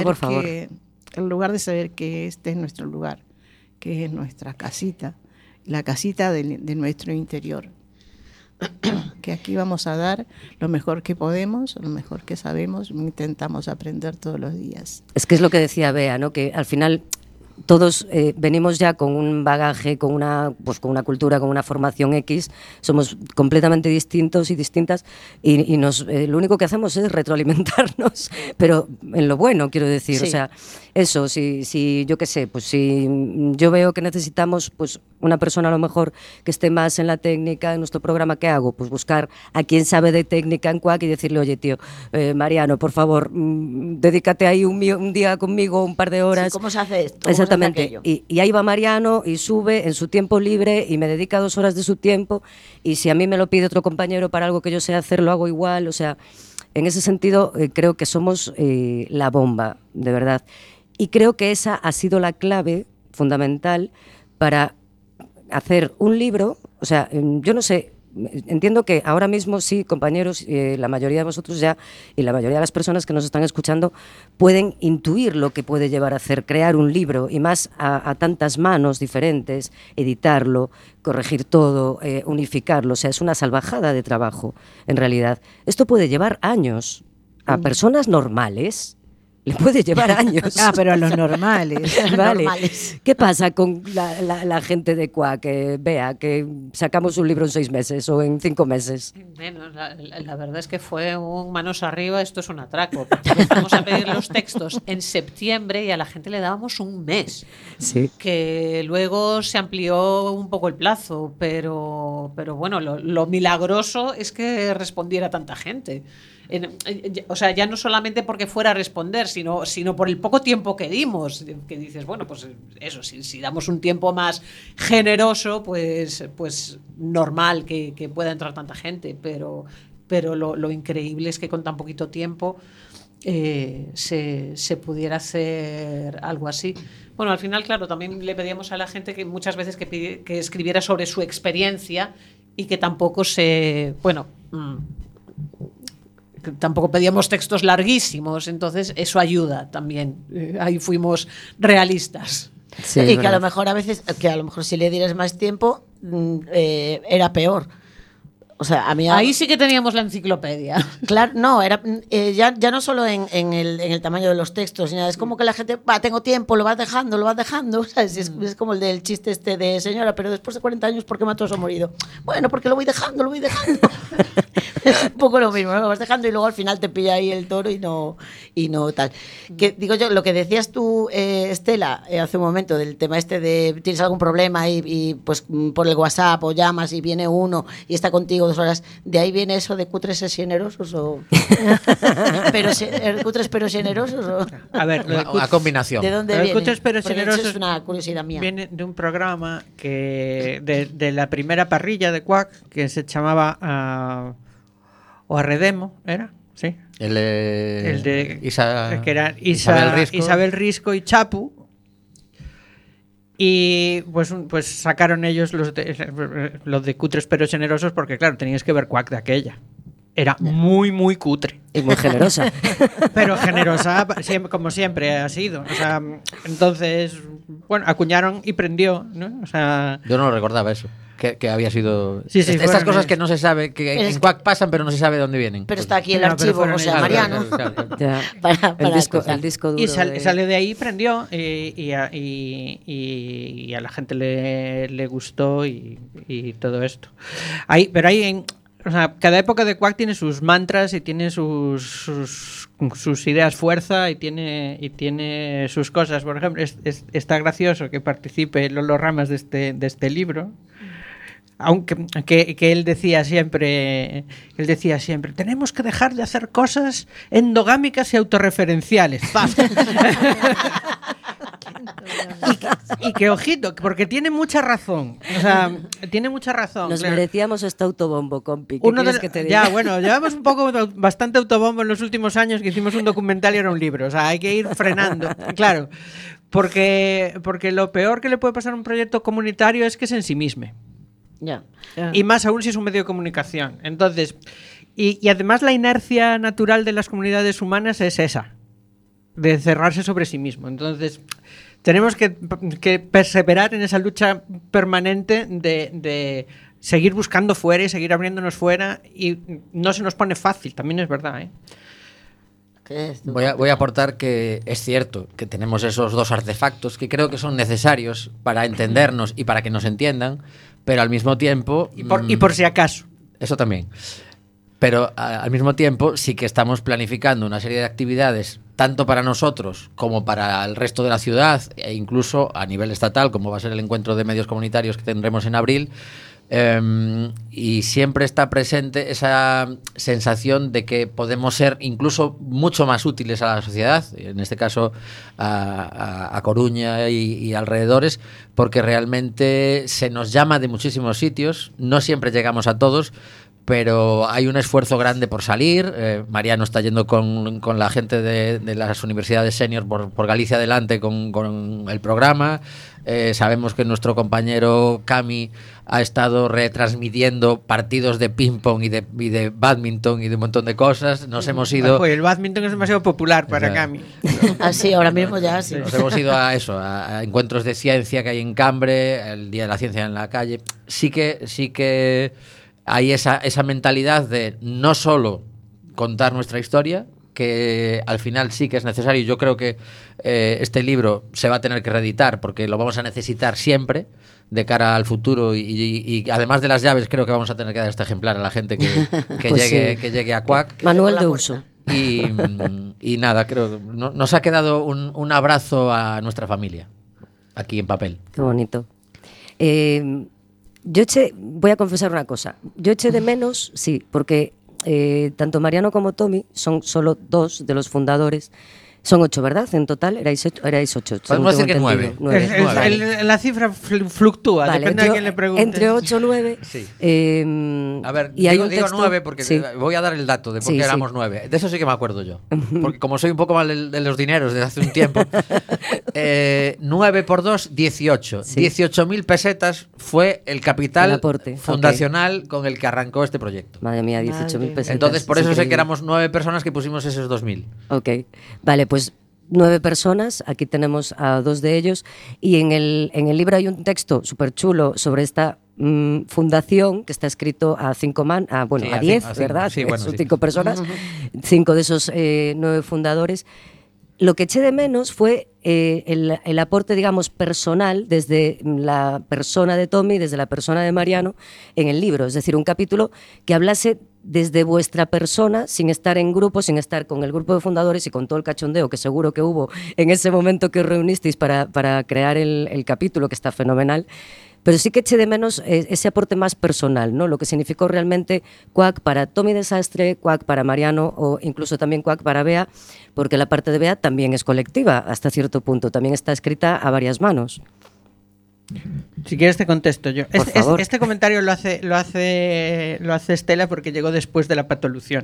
de saber que este es nuestro lugar, que es nuestra casita, la casita de nuestro interior. Que aquí vamos a dar lo mejor que podemos, lo mejor que sabemos, intentamos aprender todos los días. Es que es lo que decía Bea, ¿no? Que al final todos venimos ya con un bagaje, con una cultura, con una formación X, somos completamente distintos y distintas y lo único que hacemos es retroalimentarnos, pero en lo bueno, quiero decir, sí. O sea, eso, si yo qué sé, pues si yo veo que necesitamos pues una persona a lo mejor que esté más en la técnica, en nuestro programa, ¿qué hago? Pues buscar a quien sabe de técnica en CUAC y decirle, oye tío, Mariano, por favor, dedícate ahí un día conmigo, un par de horas. Sí, ¿cómo se hace esto? Exactamente, y ahí va Mariano y sube en su tiempo libre y me dedica 2 horas de su tiempo, y si a mí me lo pide otro compañero para algo que yo sé hacer, lo hago igual. O sea, en ese sentido creo que somos la bomba, de verdad, y creo que esa ha sido la clave fundamental para hacer un libro. O sea, yo no sé, entiendo que ahora mismo sí, compañeros, la mayoría de vosotros ya, y la mayoría de las personas que nos están escuchando pueden intuir lo que puede llevar a hacer crear un libro, y más a tantas manos diferentes, editarlo, corregir todo, unificarlo. O sea, es una salvajada de trabajo, en realidad. Esto puede llevar años. A personas normales le puede llevar años. Pero a los normales. Vale. ¿Qué pasa con la gente de CUAC, Bea, que sacamos un libro en 6 meses o en 5 meses? Bueno, la verdad es que fue un manos arriba, esto es un atraco. Empezamos a pedir los textos en septiembre y a la gente le dábamos un mes. Sí. Que luego se amplió un poco el plazo, pero bueno, lo milagroso es que respondiera tanta gente. O sea, ya no solamente porque fuera a responder, sino por el poco tiempo que dimos, que dices, bueno, pues eso, si damos un tiempo más generoso, pues normal que pueda entrar tanta gente, pero lo increíble es que con tan poquito tiempo se pudiera hacer algo así. Bueno, al final, claro, también le pedíamos a la gente que muchas veces que escribiera sobre su experiencia y que tampoco tampoco pedíamos textos larguísimos, entonces eso ayuda también. Ahí fuimos realistas. Sí, y que a lo mejor si le dieras más tiempo era peor. O sea, a mí Ahí sí que teníamos la enciclopedia. Claro, no, era ya no solo en el tamaño de los textos, es como que la gente, tengo tiempo, lo vas dejando, ¿sabes? Es como el del chiste este de señora, pero después de 40 años, ¿por qué mató a su marido? Bueno, porque lo voy dejando. Es un poco lo mismo, ¿no? Lo vas dejando y luego al final te pilla ahí el toro y no tal. Que digo yo, lo que decías tú, Estela, hace un momento, del tema este de tienes algún problema y pues por el WhatsApp o llamas y viene uno y está contigo 2 horas, ¿de ahí viene eso de cutres es generosos o cutres pero generosos? O... A ver, una combinación. ¿De dónde viene? Cutres pero Porque generosos eso es una curiosidad mía. Viene de un programa que de la primera parrilla de Quack que se llamaba o Arredemo, ¿era? Sí. El de que era Isabel Risco y Chapu. Y pues sacaron ellos los de cutres pero generosos porque, claro, tenías que ver Quack de aquella. Era muy, muy cutre. Y muy generosa. Pero generosa, como siempre ha sido. O sea, entonces, bueno, acuñaron y prendió, ¿no? O sea... Yo no lo recordaba eso. Que había sido... Sí, estas cosas que no se sabe, que en Quack pasan, pero no se sabe de dónde vienen. Pero está aquí el archivo, o sea, Mariano. Claro. El disco duro. Y salió de ahí, prendió, y a la gente le gustó y todo esto. Pero hay... O sea, cada época de Quack tiene sus mantras y tiene sus ideas fuerza y tiene sus cosas. Por ejemplo, está gracioso que participe Lolo Ramas de este libro. Aunque que él decía siempre, tenemos que dejar de hacer cosas endogámicas y autorreferenciales. y que ojito, porque tiene mucha razón. O sea, tiene mucha razón. Nos merecíamos este autobombo, compi. ¿Qué quieres que te diga? Ya, bueno, llevamos bastante autobombo en los últimos años, que hicimos un documental y era un libro. O sea, hay que ir frenando. Claro, porque lo peor que le puede pasar a un proyecto comunitario es que se ensimisme. Ya. Y más aún si es un medio de comunicación. Entonces, y además la inercia natural de las comunidades humanas es esa, de cerrarse sobre sí mismo. Entonces, tenemos que perseverar en esa lucha permanente de seguir buscando fuera y seguir abriéndonos fuera, y no se nos pone fácil, también es verdad, ¿eh? Voy a aportar que es cierto que tenemos esos 2 artefactos que creo que son necesarios para entendernos y para que nos entiendan, pero al mismo tiempo... Y por si acaso. Eso también. Pero al mismo tiempo sí que estamos planificando una serie de actividades tanto para nosotros como para el resto de la ciudad e incluso a nivel estatal, como va a ser el encuentro de medios comunitarios que tendremos en abril. Y siempre está presente esa sensación de que podemos ser incluso mucho más útiles a la sociedad, en este caso a Coruña y alrededores, porque realmente se nos llama de muchísimos sitios, no siempre llegamos a todos, pero hay un esfuerzo grande por salir. Mariano está yendo con la gente de las universidades senior por Galicia Adelante con el programa. Sabemos que nuestro compañero Cami ha estado retransmitiendo partidos de ping-pong y de badminton y de un montón de cosas. Nos hemos ido... el badminton es demasiado popular para Cami. Sí, ahora mismo ya sí. Nos hemos ido a encuentros de ciencia que hay en Cambre, el Día de la Ciencia en la calle. Sí que hay esa mentalidad de no solo contar nuestra historia, que al final sí que es necesario. Yo creo que este libro se va a tener que reeditar porque lo vamos a necesitar siempre de cara al futuro y además de las llaves creo que vamos a tener que dar este ejemplar a la gente que pues llegue a Quack. Manual de uso. Y nada, creo que nos ha quedado un abrazo a nuestra familia aquí en papel. Qué bonito. Voy a confesar una cosa. Yo eché de menos, sí, porque tanto Mariano como Tommy son solo 2 de los fundadores. Son 8, ¿verdad? En total erais 8. Podemos decir que 9. La cifra fluctúa, vale, depende de quién le pregunte. Entre 8 y 9. Sí. A ver, y digo 9 porque voy a dar el dato de por qué éramos 9. De eso sí que me acuerdo yo. Porque como soy un poco mal de los dineros desde hace un tiempo, 9 por 2, 18. Sí. 18.000 pesetas fue el capital fundacional con el que arrancó este proyecto. Madre mía, 18.000 pesetas. Entonces, por eso sé que éramos 9 personas que pusimos esos 2.000. Ok, vale, pues 9 personas, aquí tenemos a 2 de ellos, y en el libro hay un texto súper chulo sobre esta fundación, que está escrito a 5 a 10, ¿verdad? Sí, bueno, Son 5 personas, 5 de esos 9 fundadores. Lo que eché de menos fue el aporte, digamos, personal desde la persona de Tommy, desde la persona de Mariano en el libro. Es decir, un capítulo que hablase desde vuestra persona, sin estar en grupo, sin estar con el grupo de fundadores y con todo el cachondeo que seguro que hubo en ese momento que os reunisteis para crear el capítulo, que está fenomenal. Pero sí que eché de menos ese aporte más personal, ¿no? Lo que significó realmente Quack para Tommy Desastre, Quack para Mariano o incluso también Quack para Bea, porque la parte de Bea también es colectiva hasta cierto punto, también está escrita a varias manos. Si quieres te contesto yo. Por favor. Este comentario lo hace Estela porque llegó después de la patolución.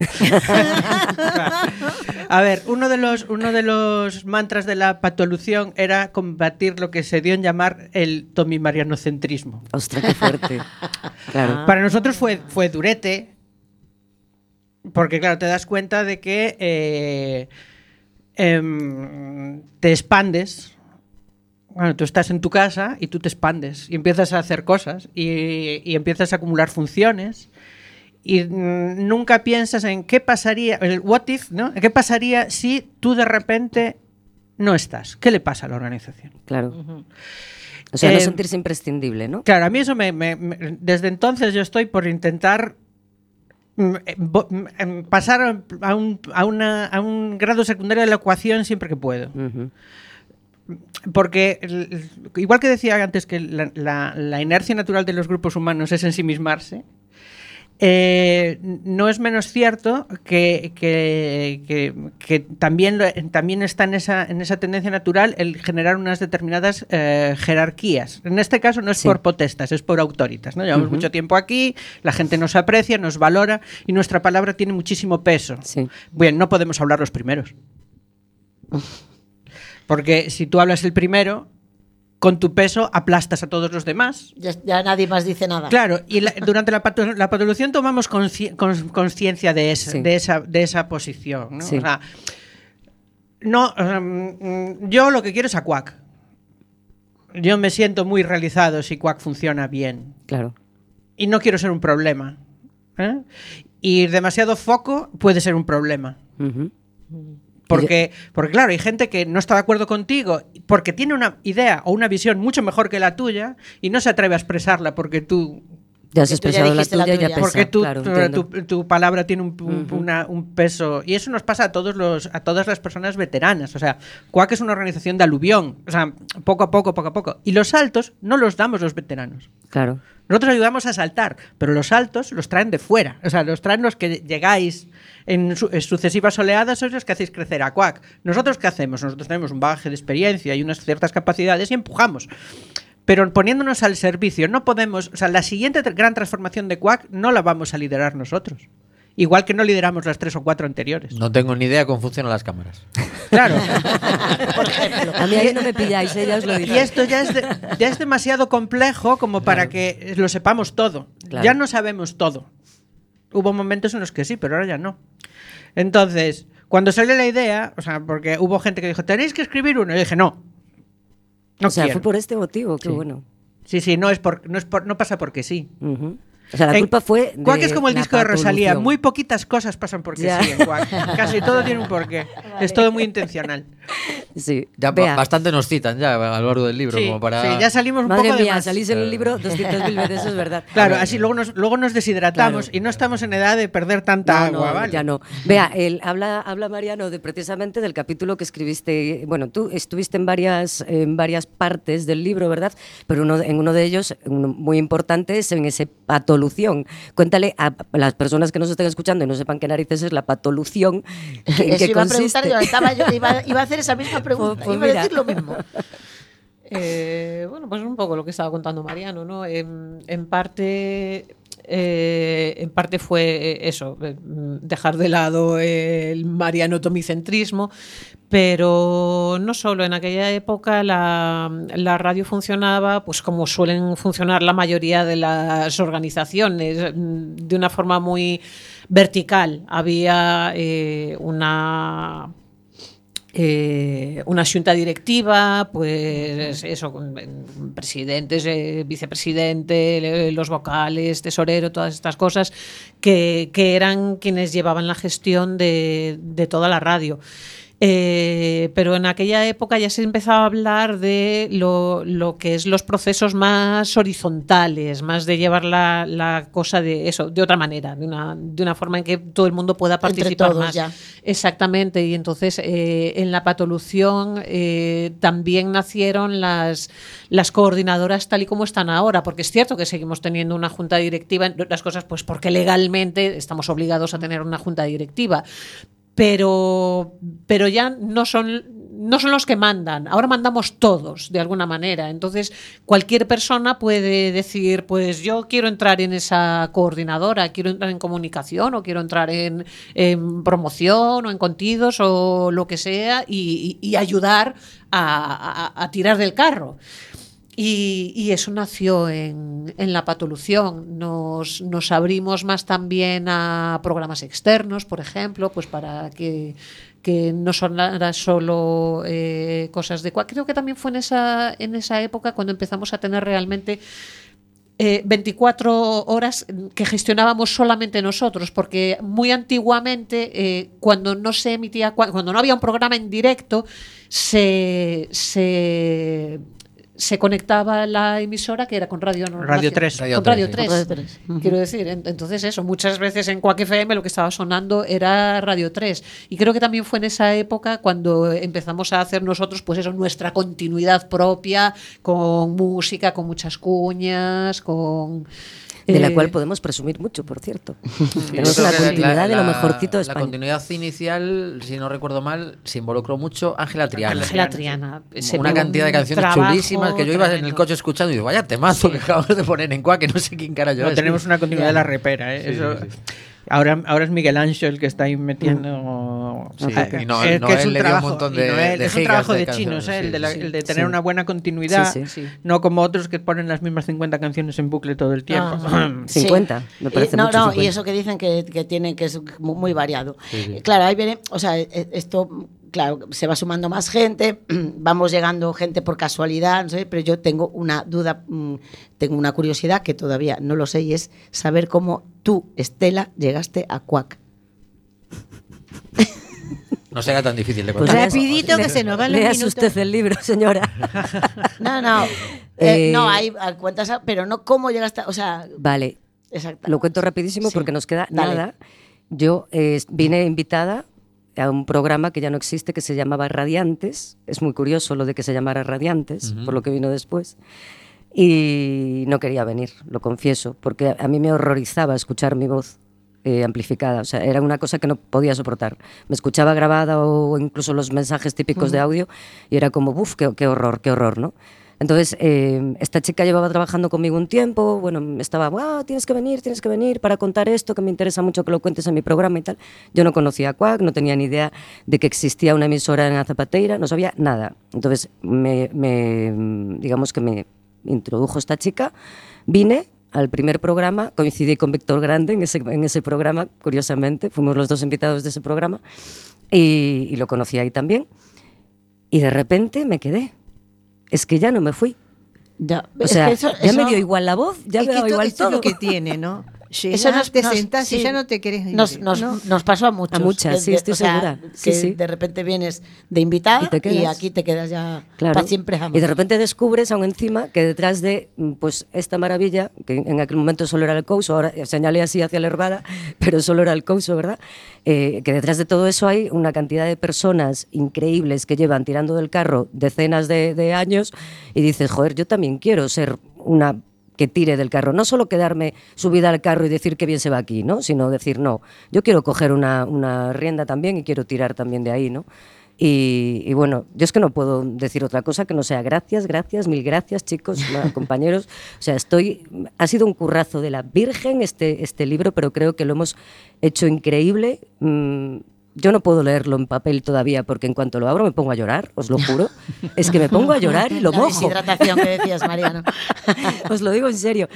A ver, uno de los mantras de la patolución era combatir lo que se dio en llamar el Tommy Marianocentrismo. Ostras, qué fuerte. Claro. Para nosotros fue durete, porque claro, te das cuenta de que te expandes. Bueno, tú estás en tu casa y tú te expandes y empiezas a hacer cosas y empiezas a acumular funciones. Y nunca piensas en qué pasaría, el what if, ¿no? ¿Qué pasaría si tú de repente no estás? ¿Qué le pasa a la organización? Claro. O sea, no sentirse imprescindible, ¿no? Claro, a mí eso desde entonces yo estoy por intentar pasar a un grado secundario de la ecuación siempre que puedo. Porque, igual que decía antes que la inercia natural de los grupos humanos es ensimismarse, no es menos cierto que también está en esa tendencia natural el generar unas determinadas jerarquías. En este caso no es por potestas, es por autoritas, ¿no? Llevamos mucho tiempo aquí, la gente nos aprecia, nos valora y nuestra palabra tiene muchísimo peso. Bien, no podemos hablar los primeros. Porque si tú hablas el primero, con tu peso aplastas a todos los demás. Ya nadie más dice nada. Claro, y durante la patolución tomamos conciencia de esa posición, ¿no? Sí. O sea, yo lo que quiero es a Quack. Yo me siento muy realizado si Quack funciona bien. Claro. Y no quiero ser un problema. Y demasiado foco puede ser un problema. Porque claro, hay gente que no está de acuerdo contigo porque tiene una idea o una visión mucho mejor que la tuya y no se atreve a expresarla porque tú... Ya has expresado la tuya y ya pesa. Porque claro, tu palabra tiene un peso. Y eso nos pasa a todas las personas veteranas. O sea, Quack es una organización de aluvión. O sea, poco a poco. Y los saltos no los damos los veteranos. Claro. Nosotros ayudamos a saltar, pero los saltos los traen de fuera. O sea, los traen los que llegáis en sucesivas oleadas, sois los que hacéis crecer a Quack. ¿Nosotros qué hacemos? Nosotros tenemos un bagaje de experiencia y unas ciertas capacidades y empujamos. Pero poniéndonos al servicio, no podemos... O sea, la siguiente gran transformación de Quack no la vamos a liderar nosotros. Igual que no lideramos las 3 o 4 anteriores. No tengo ni idea cómo funcionan las cámaras. Claro. Por ejemplo. A mí ahí no me pilláis, ya os lo digo. Y esto ya es demasiado complejo como para que lo sepamos todo. Claro. Ya no sabemos todo. Hubo momentos en los que sí, pero ahora ya no. Entonces, cuando sale la idea, o sea, porque hubo gente que dijo, tenéis que escribir uno. Y yo dije, no. O sea, quiero. fue por este motivo, qué Sí. bueno. Sí, no pasa porque sí. O sea, la culpa fue de Quack es como el la disco de Rosalía. patolución. Muy poquitas cosas pasan porque Ya. sí en Quack. Casi todo tiene un porqué. Es todo muy intencional. Sí. Ya Vea. bastante nos citan ya a lo largo del libro. Sí, como para... sí, ya salimos un Madre poco de mía, más. salís en el libro 200.000 veces, eso es verdad. Claro, así luego nos deshidratamos Claro. y no estamos en edad de perder tanta No, agua, no, ¿vale? ya no. Vea, habla Mariano precisamente del capítulo que escribiste. Bueno, tú estuviste en varias partes del libro, ¿verdad? Pero en uno de ellos, uno muy importante, es en esa patolución. Cuéntale a las personas que nos estén escuchando y no sepan qué narices es la patolución. ¿En Eso qué iba a consiste? preguntar, iba a hacer esa misma pregunta. Pues iba a mira. decir lo mismo. Bueno, pues un poco lo que estaba contando Mariano, ¿no? En parte fue eso, dejar de lado el marianotomicentrismo, pero no solo. En aquella época la radio funcionaba pues como suelen funcionar la mayoría de las organizaciones, de una forma muy vertical. Había una xunta directiva, pues eso, con presidentes, vicepresidente, los vocales, tesorero, todas estas cosas que eran quienes llevaban la gestión de toda la radio. Pero en aquella época ya se empezaba a hablar de lo que es los procesos más horizontales, más de llevar la cosa de eso, de otra manera, de una forma en que todo el mundo pueda participar todos, más. ya. Exactamente, y entonces en la patolución también nacieron las coordinadoras tal y como están ahora, porque es cierto que seguimos teniendo una junta directiva, las cosas pues porque legalmente estamos obligados a tener una junta directiva. Pero ya no son los que mandan, ahora mandamos todos de alguna manera. Entonces cualquier persona puede decir, pues yo quiero entrar en esa coordinadora, quiero entrar en comunicación o quiero entrar en promoción o en contidos o lo que sea y ayudar a tirar del carro. Y eso nació en la patolución. Nos abrimos más también a programas externos, por ejemplo, pues para que no sonara solo cosas de Quack. Creo que también fue en esa época cuando empezamos a tener realmente 24 horas que gestionábamos solamente nosotros, porque muy antiguamente, cuando no se emitía, cuando no había un programa en directo, se conectaba la emisora que era con Radio 3. Con Radio 3. Quiero decir, entonces eso, muchas veces en Quack FM lo que estaba sonando era Radio 3. Y creo que también fue en esa época cuando empezamos a hacer nosotros, pues eso, nuestra continuidad propia, con música, con muchas cuñas, con... De la cual podemos presumir mucho, por cierto. Tenemos una continuidad de lo mejorcito de España. La continuidad inicial, si no recuerdo mal, se involucró mucho Ángela Triana. Ángela Triana. Una cantidad de canciones chulísimas que yo iba en el coche escuchando y digo, vaya temazo que acabamos de poner en Quack, que no sé quién carajo es. Tenemos una continuidad de la repera, ¿eh? Sí, Eso... sí. Ahora es Miguel Ángel el que está ahí metiendo. Sí, y Noel le dio un montón de es un trabajo de canciones, chinos, sí, el de tener una buena continuidad, no como otros que ponen las mismas 50 canciones en bucle todo el tiempo. 50, me parece mucho. 50. Y eso que dicen que es muy variado. Sí. Claro, ahí viene, o sea, esto. Claro, se va sumando más gente, vamos llegando gente por casualidad, no sé, pero yo tengo una duda, tengo una curiosidad que todavía no lo sé, y es saber cómo tú, Estela, llegaste a Quack. No será tan difícil de contar. Pues rapidito que se nos van los minutos. Leas usted el libro, señora. No, hay cuentas, pero no cómo llegaste, o sea... Vale, lo cuento rapidísimo porque nos queda nada. Yo vine invitada a un programa que ya no existe, que se llamaba Radiantes. Es muy curioso lo de que se llamara Radiantes, por lo que vino después. Y no quería venir, lo confieso, porque a mí me horrorizaba escuchar mi voz amplificada. O sea, era una cosa que no podía soportar. Me escuchaba grabada o incluso los mensajes típicos de audio y era como, ¡buf! Qué horror, ¿no? Entonces, esta chica llevaba trabajando conmigo un tiempo, bueno, estaba, tienes que venir para contar esto, que me interesa mucho que lo cuentes en mi programa y tal. Yo no conocía a Quack, no tenía ni idea de que existía una emisora en Azapateira, no sabía nada. Entonces, digamos que me introdujo esta chica, vine al primer programa, coincidí con Víctor Grande en ese programa, curiosamente, fuimos los dos invitados de ese programa, y lo conocí ahí también, y de repente me quedé. Es que ya no me fui. Ya, o sea, ya me dio igual la voz, ya me dio igual todo. Es lo que tiene, ¿no? Eso te sentás y ya no te querés ir. Nos pasó a muchos. A muchas, sí, estoy segura. Que de repente vienes de invitada y aquí te quedas ya para siempre jamás. Y de repente descubres aún encima que detrás de pues esta maravilla, que en aquel momento solo era el couso, ahora señalé así hacia la Hervada, pero solo era el couso, ¿verdad? Que detrás de todo eso hay una cantidad de personas increíbles que llevan tirando del carro decenas de años y dices, joder, yo también quiero ser una que tire del carro, no solo quedarme subida al carro y decir que bien se va aquí, ¿no? Sino decir, no, yo quiero coger una rienda también y quiero tirar también de ahí, ¿no? Y bueno, yo es que no puedo decir otra cosa que no sea gracias, mil gracias, chicos, compañeros. O sea, ha sido un currazo de la Virgen este libro, pero creo que lo hemos hecho increíble. Yo no puedo leerlo en papel todavía porque en cuanto lo abro me pongo a llorar, os lo juro. Es que me pongo a llorar y lo mojo. La deshidratación que decías, Mariano. Os lo digo en serio.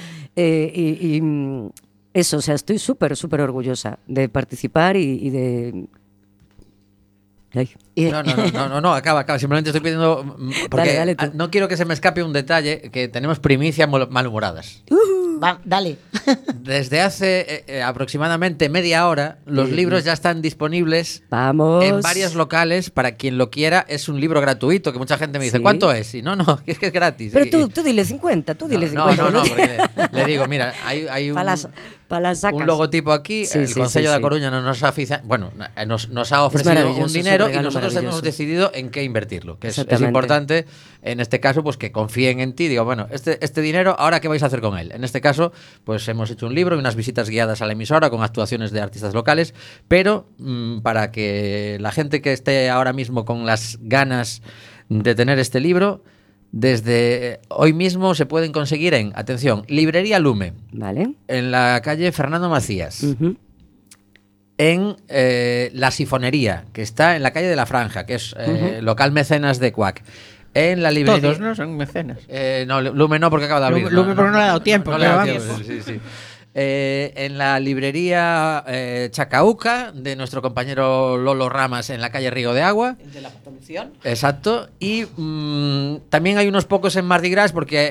Eso, o sea, estoy súper orgullosa de participar y de Ay. No, acaba. Simplemente estoy pidiendo. Porque Dale tú. no quiero que se me escape un detalle: que tenemos primicias malhumoradas. Va, dale. Desde hace aproximadamente media hora, los libros ya están disponibles Vamos. en varios locales. Para quien lo quiera, es un libro gratuito. Que mucha gente me dice, Sí. ¿cuánto es? Y no, es que es gratis. Pero tú dile 50, tú dile 50. No, porque le digo, mira, hay un. Para las sacas. Un logotipo aquí, Sí, el sí, Concello sí, de sí. Coruña nos ha ofrecido maravilloso, un es un dinero y regalo nosotros hemos maravilloso. decidido en qué invertirlo, que es Exactamente. importante en este caso, pues que confíen en ti, digo, bueno, este dinero, ¿ahora qué vais a hacer con él? En este caso, pues hemos hecho un libro y unas visitas guiadas a la emisora con actuaciones de artistas locales, pero para que la gente que esté ahora mismo con las ganas de tener este libro, desde hoy mismo se pueden conseguir en, atención, Librería Lume, Vale. en la calle Fernando Macías, Ujú. en La Sifonería, que está en la calle de la Franja, que es local mecenas de Cuac. En la librería. Todos, ¿no? Son mecenas. No, Lume no, porque acaba de abrir. Lume porque no le ha dado tiempo, No le ha dado pero tiempo, vamos. sí. En la librería Chacauca, de nuestro compañero Lolo Ramas, en la calle Río de Agua. El de la promoción. Exacto. Y también hay unos pocos en Mardi Gras, porque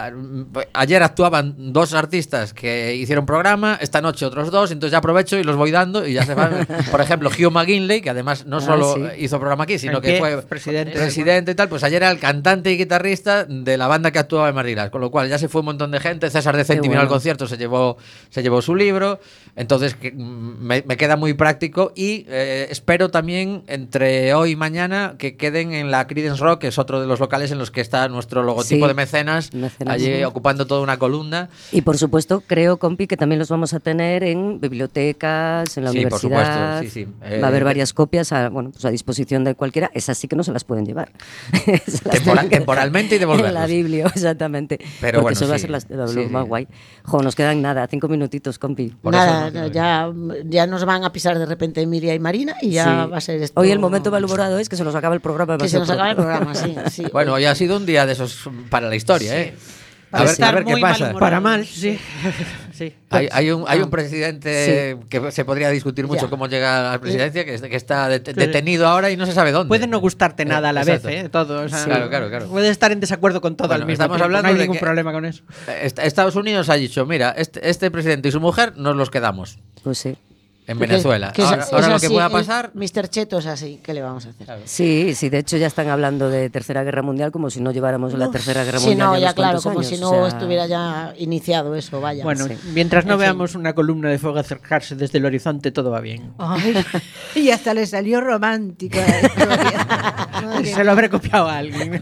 ayer actuaban 2 artistas que hicieron programa, esta noche otros 2, entonces ya aprovecho y los voy dando y ya se van. Por ejemplo, Hugh McGinley, que además no solo sí. hizo programa aquí, sino ¿En que qué? fue presidente y tal, pues ayer era el cantante y guitarrista de la banda que actuaba en Mardi Gras, con lo cual ya se fue un montón de gente. César de Centi vino al concierto, se llevó su libro, entonces me queda muy práctico y espero también entre hoy y mañana que queden en la Creedence Rock, que es otro de los locales en los que está nuestro logotipo Sí, de mecenas allí sí. ocupando toda una columna. Y por supuesto, creo, compi, que también los vamos a tener en bibliotecas, en la Sí, por universidad. supuesto, sí. Va a haber varias copias a disposición de cualquiera. Esas sí que no se las pueden llevar. Se las tienen que Temporalmente y dejar devolverlas. en la Biblia, exactamente. Pero Porque bueno, eso va a sí. ser lo Sí, más sí. guay. Jo, nos quedan nada, 5 minutitos, compi. Por Nada, eso ya nos van a pisar de repente Emilia y Marina y ya Sí. va a ser esto. Hoy el momento malhumorado es que se nos acaba el programa. Que se nos acaba el programa, sí. Bueno, hoy ha sido un día de esos para la historia, ¿eh? A ver, estar qué muy pasa. malhumorado. Para mal, sí. Sí. Hay un presidente que se podría discutir mucho Ya. cómo llega a la presidencia, que está detenido ahora y no se sabe dónde. Puede no gustarte nada a la Exacto. vez, todo. O sea, Claro. Puedes estar en desacuerdo con todo Bueno, al mismo estamos tiempo. hablando no hay de ningún que- problema con eso. Estados Unidos ha dicho, mira, este presidente y su mujer nos los quedamos Pues sí. en Venezuela. Que es- Ahora es lo que así, pueda el pasar... Mr. Cheto es así, ¿qué le vamos a hacer? Sí, de hecho ya están hablando de Tercera Guerra Mundial como si no lleváramos la Tercera Guerra Sí, Mundial. no, ya ya unos claro, cuantos como años, si o no sea, estuviera ya iniciado eso, vaya. Bueno, sí. mientras no En fin. veamos una columna de fuego acercarse desde el horizonte, todo va bien. Ay, y hasta le salió romántica la historia. Madre Se lo habré copiado a alguien.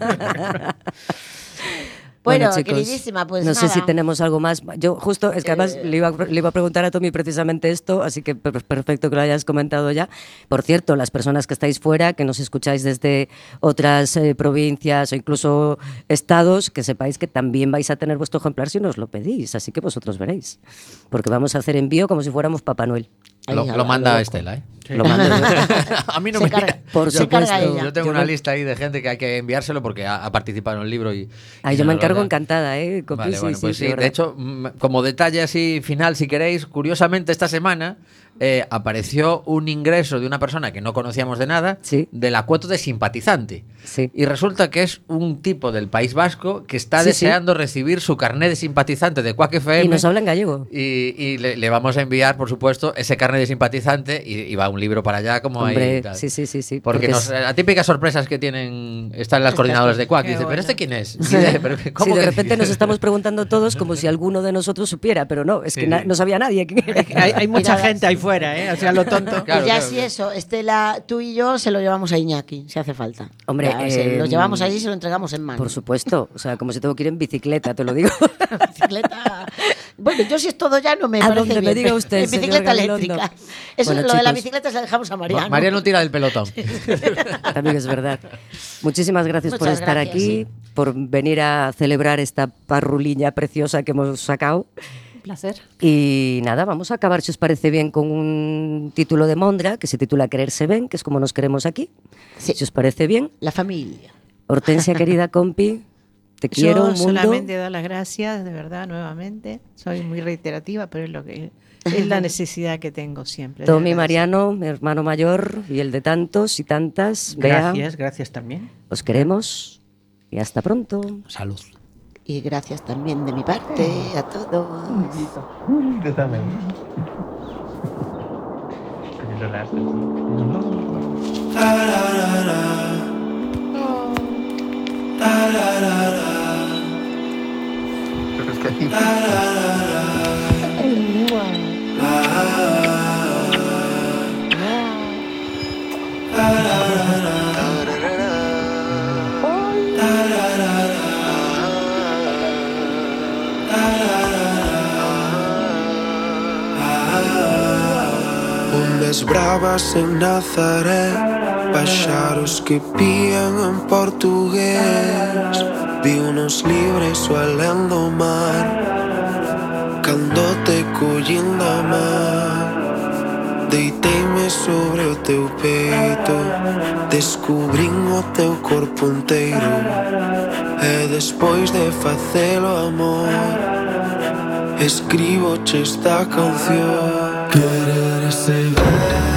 Bueno, chicos, queridísima, pues no sé nada. si tenemos algo más. Yo justo, es que además le iba a preguntar a Tommy precisamente esto, así que perfecto que lo hayas comentado ya. Por cierto, las personas que estáis fuera, que nos escucháis desde otras provincias o incluso estados, que sepáis que también vais a tener vuestro ejemplar si nos lo pedís, así que vosotros veréis. Porque vamos a hacer envío como si fuéramos Papá Noel. Ahí, Lo a lo manda loco. Estela, ¿eh? Lo mando yo. A mí no Se me encarga- Por se encarga supuesto. ella. Yo tengo Yo una me- lista ahí de gente que hay que enviárselo porque ha participado en el libro y Ay, y yo nos me lo encargo da. encantada, ¿eh? Compi, Vale, bueno, pues sí. verdad. De hecho, como detalle así final, si queréis, curiosamente esta semana apareció un ingreso de una persona que no conocíamos de nada, Sí. de la cuota de simpatizante. Sí. Y resulta que es un tipo del País Vasco que está Sí, deseando recibir su carnet de simpatizante de Quack FM. Y nos habla en gallego. Y le vamos a enviar, por supuesto, ese carnet de simpatizante y va un libro para allá como ahí. Hombre, y tal. sí. Porque las típicas sorpresas que están las coordinadoras de Quack. Qué Dice, ¿pero bueno. este quién es? Sí. ¿Pero Sí, cómo de que- repente nos estamos preguntando todos como si alguno de nosotros supiera, pero no, es que Sí. no sabía nadie quién era. Hay mucha Mira, gente ahí fuera, ¿eh? O sea, lo tonto. Claro, y ya claro, si claro. eso, Estela, tú y yo se lo llevamos a Iñaki, si hace falta. Hombre, Ya, lo llevamos allí y se lo entregamos en mano. Por supuesto, o sea, como si tengo que ir en bicicleta, te lo digo. Bicicleta. Bueno, yo si es todo ya no me A parece donde me bien. diga usted, En bicicleta señor Gabilondo. eléctrica. Eso, Bueno, lo de la chicos. bicicleta se la dejamos a Mariano. Mariano tira del pelotón. También es verdad. Muchísimas gracias por Muchas estar gracias, aquí, por venir a celebrar esta parruliña preciosa que hemos sacado. Un placer. Y nada, vamos a acabar, si os parece bien, con un título de Mondra que se titula Quererse Ben, que es como nos queremos aquí. Sí. Si os parece bien. La familia. Hortensia, querida compi, Te quiero un Yo mundo. solamente dar las gracias, de verdad, nuevamente. Soy muy reiterativa, pero es la necesidad que tengo siempre. Tommy Mariano, mi hermano mayor y el de tantos y tantas. Bea, Gracias también. os queremos y hasta pronto. Salud. Y gracias también de mi parte a todos. Yo también. Pero es que Ondas bravas en Nazaré, paxaros que pían en portugués, vi unos libres o alén do mar, cando te collín da mar, deiteime sobre o teu peito, descubrín o teu corpo inteiro, e despois de facelo amor, escribo esta canción. Querer ese ver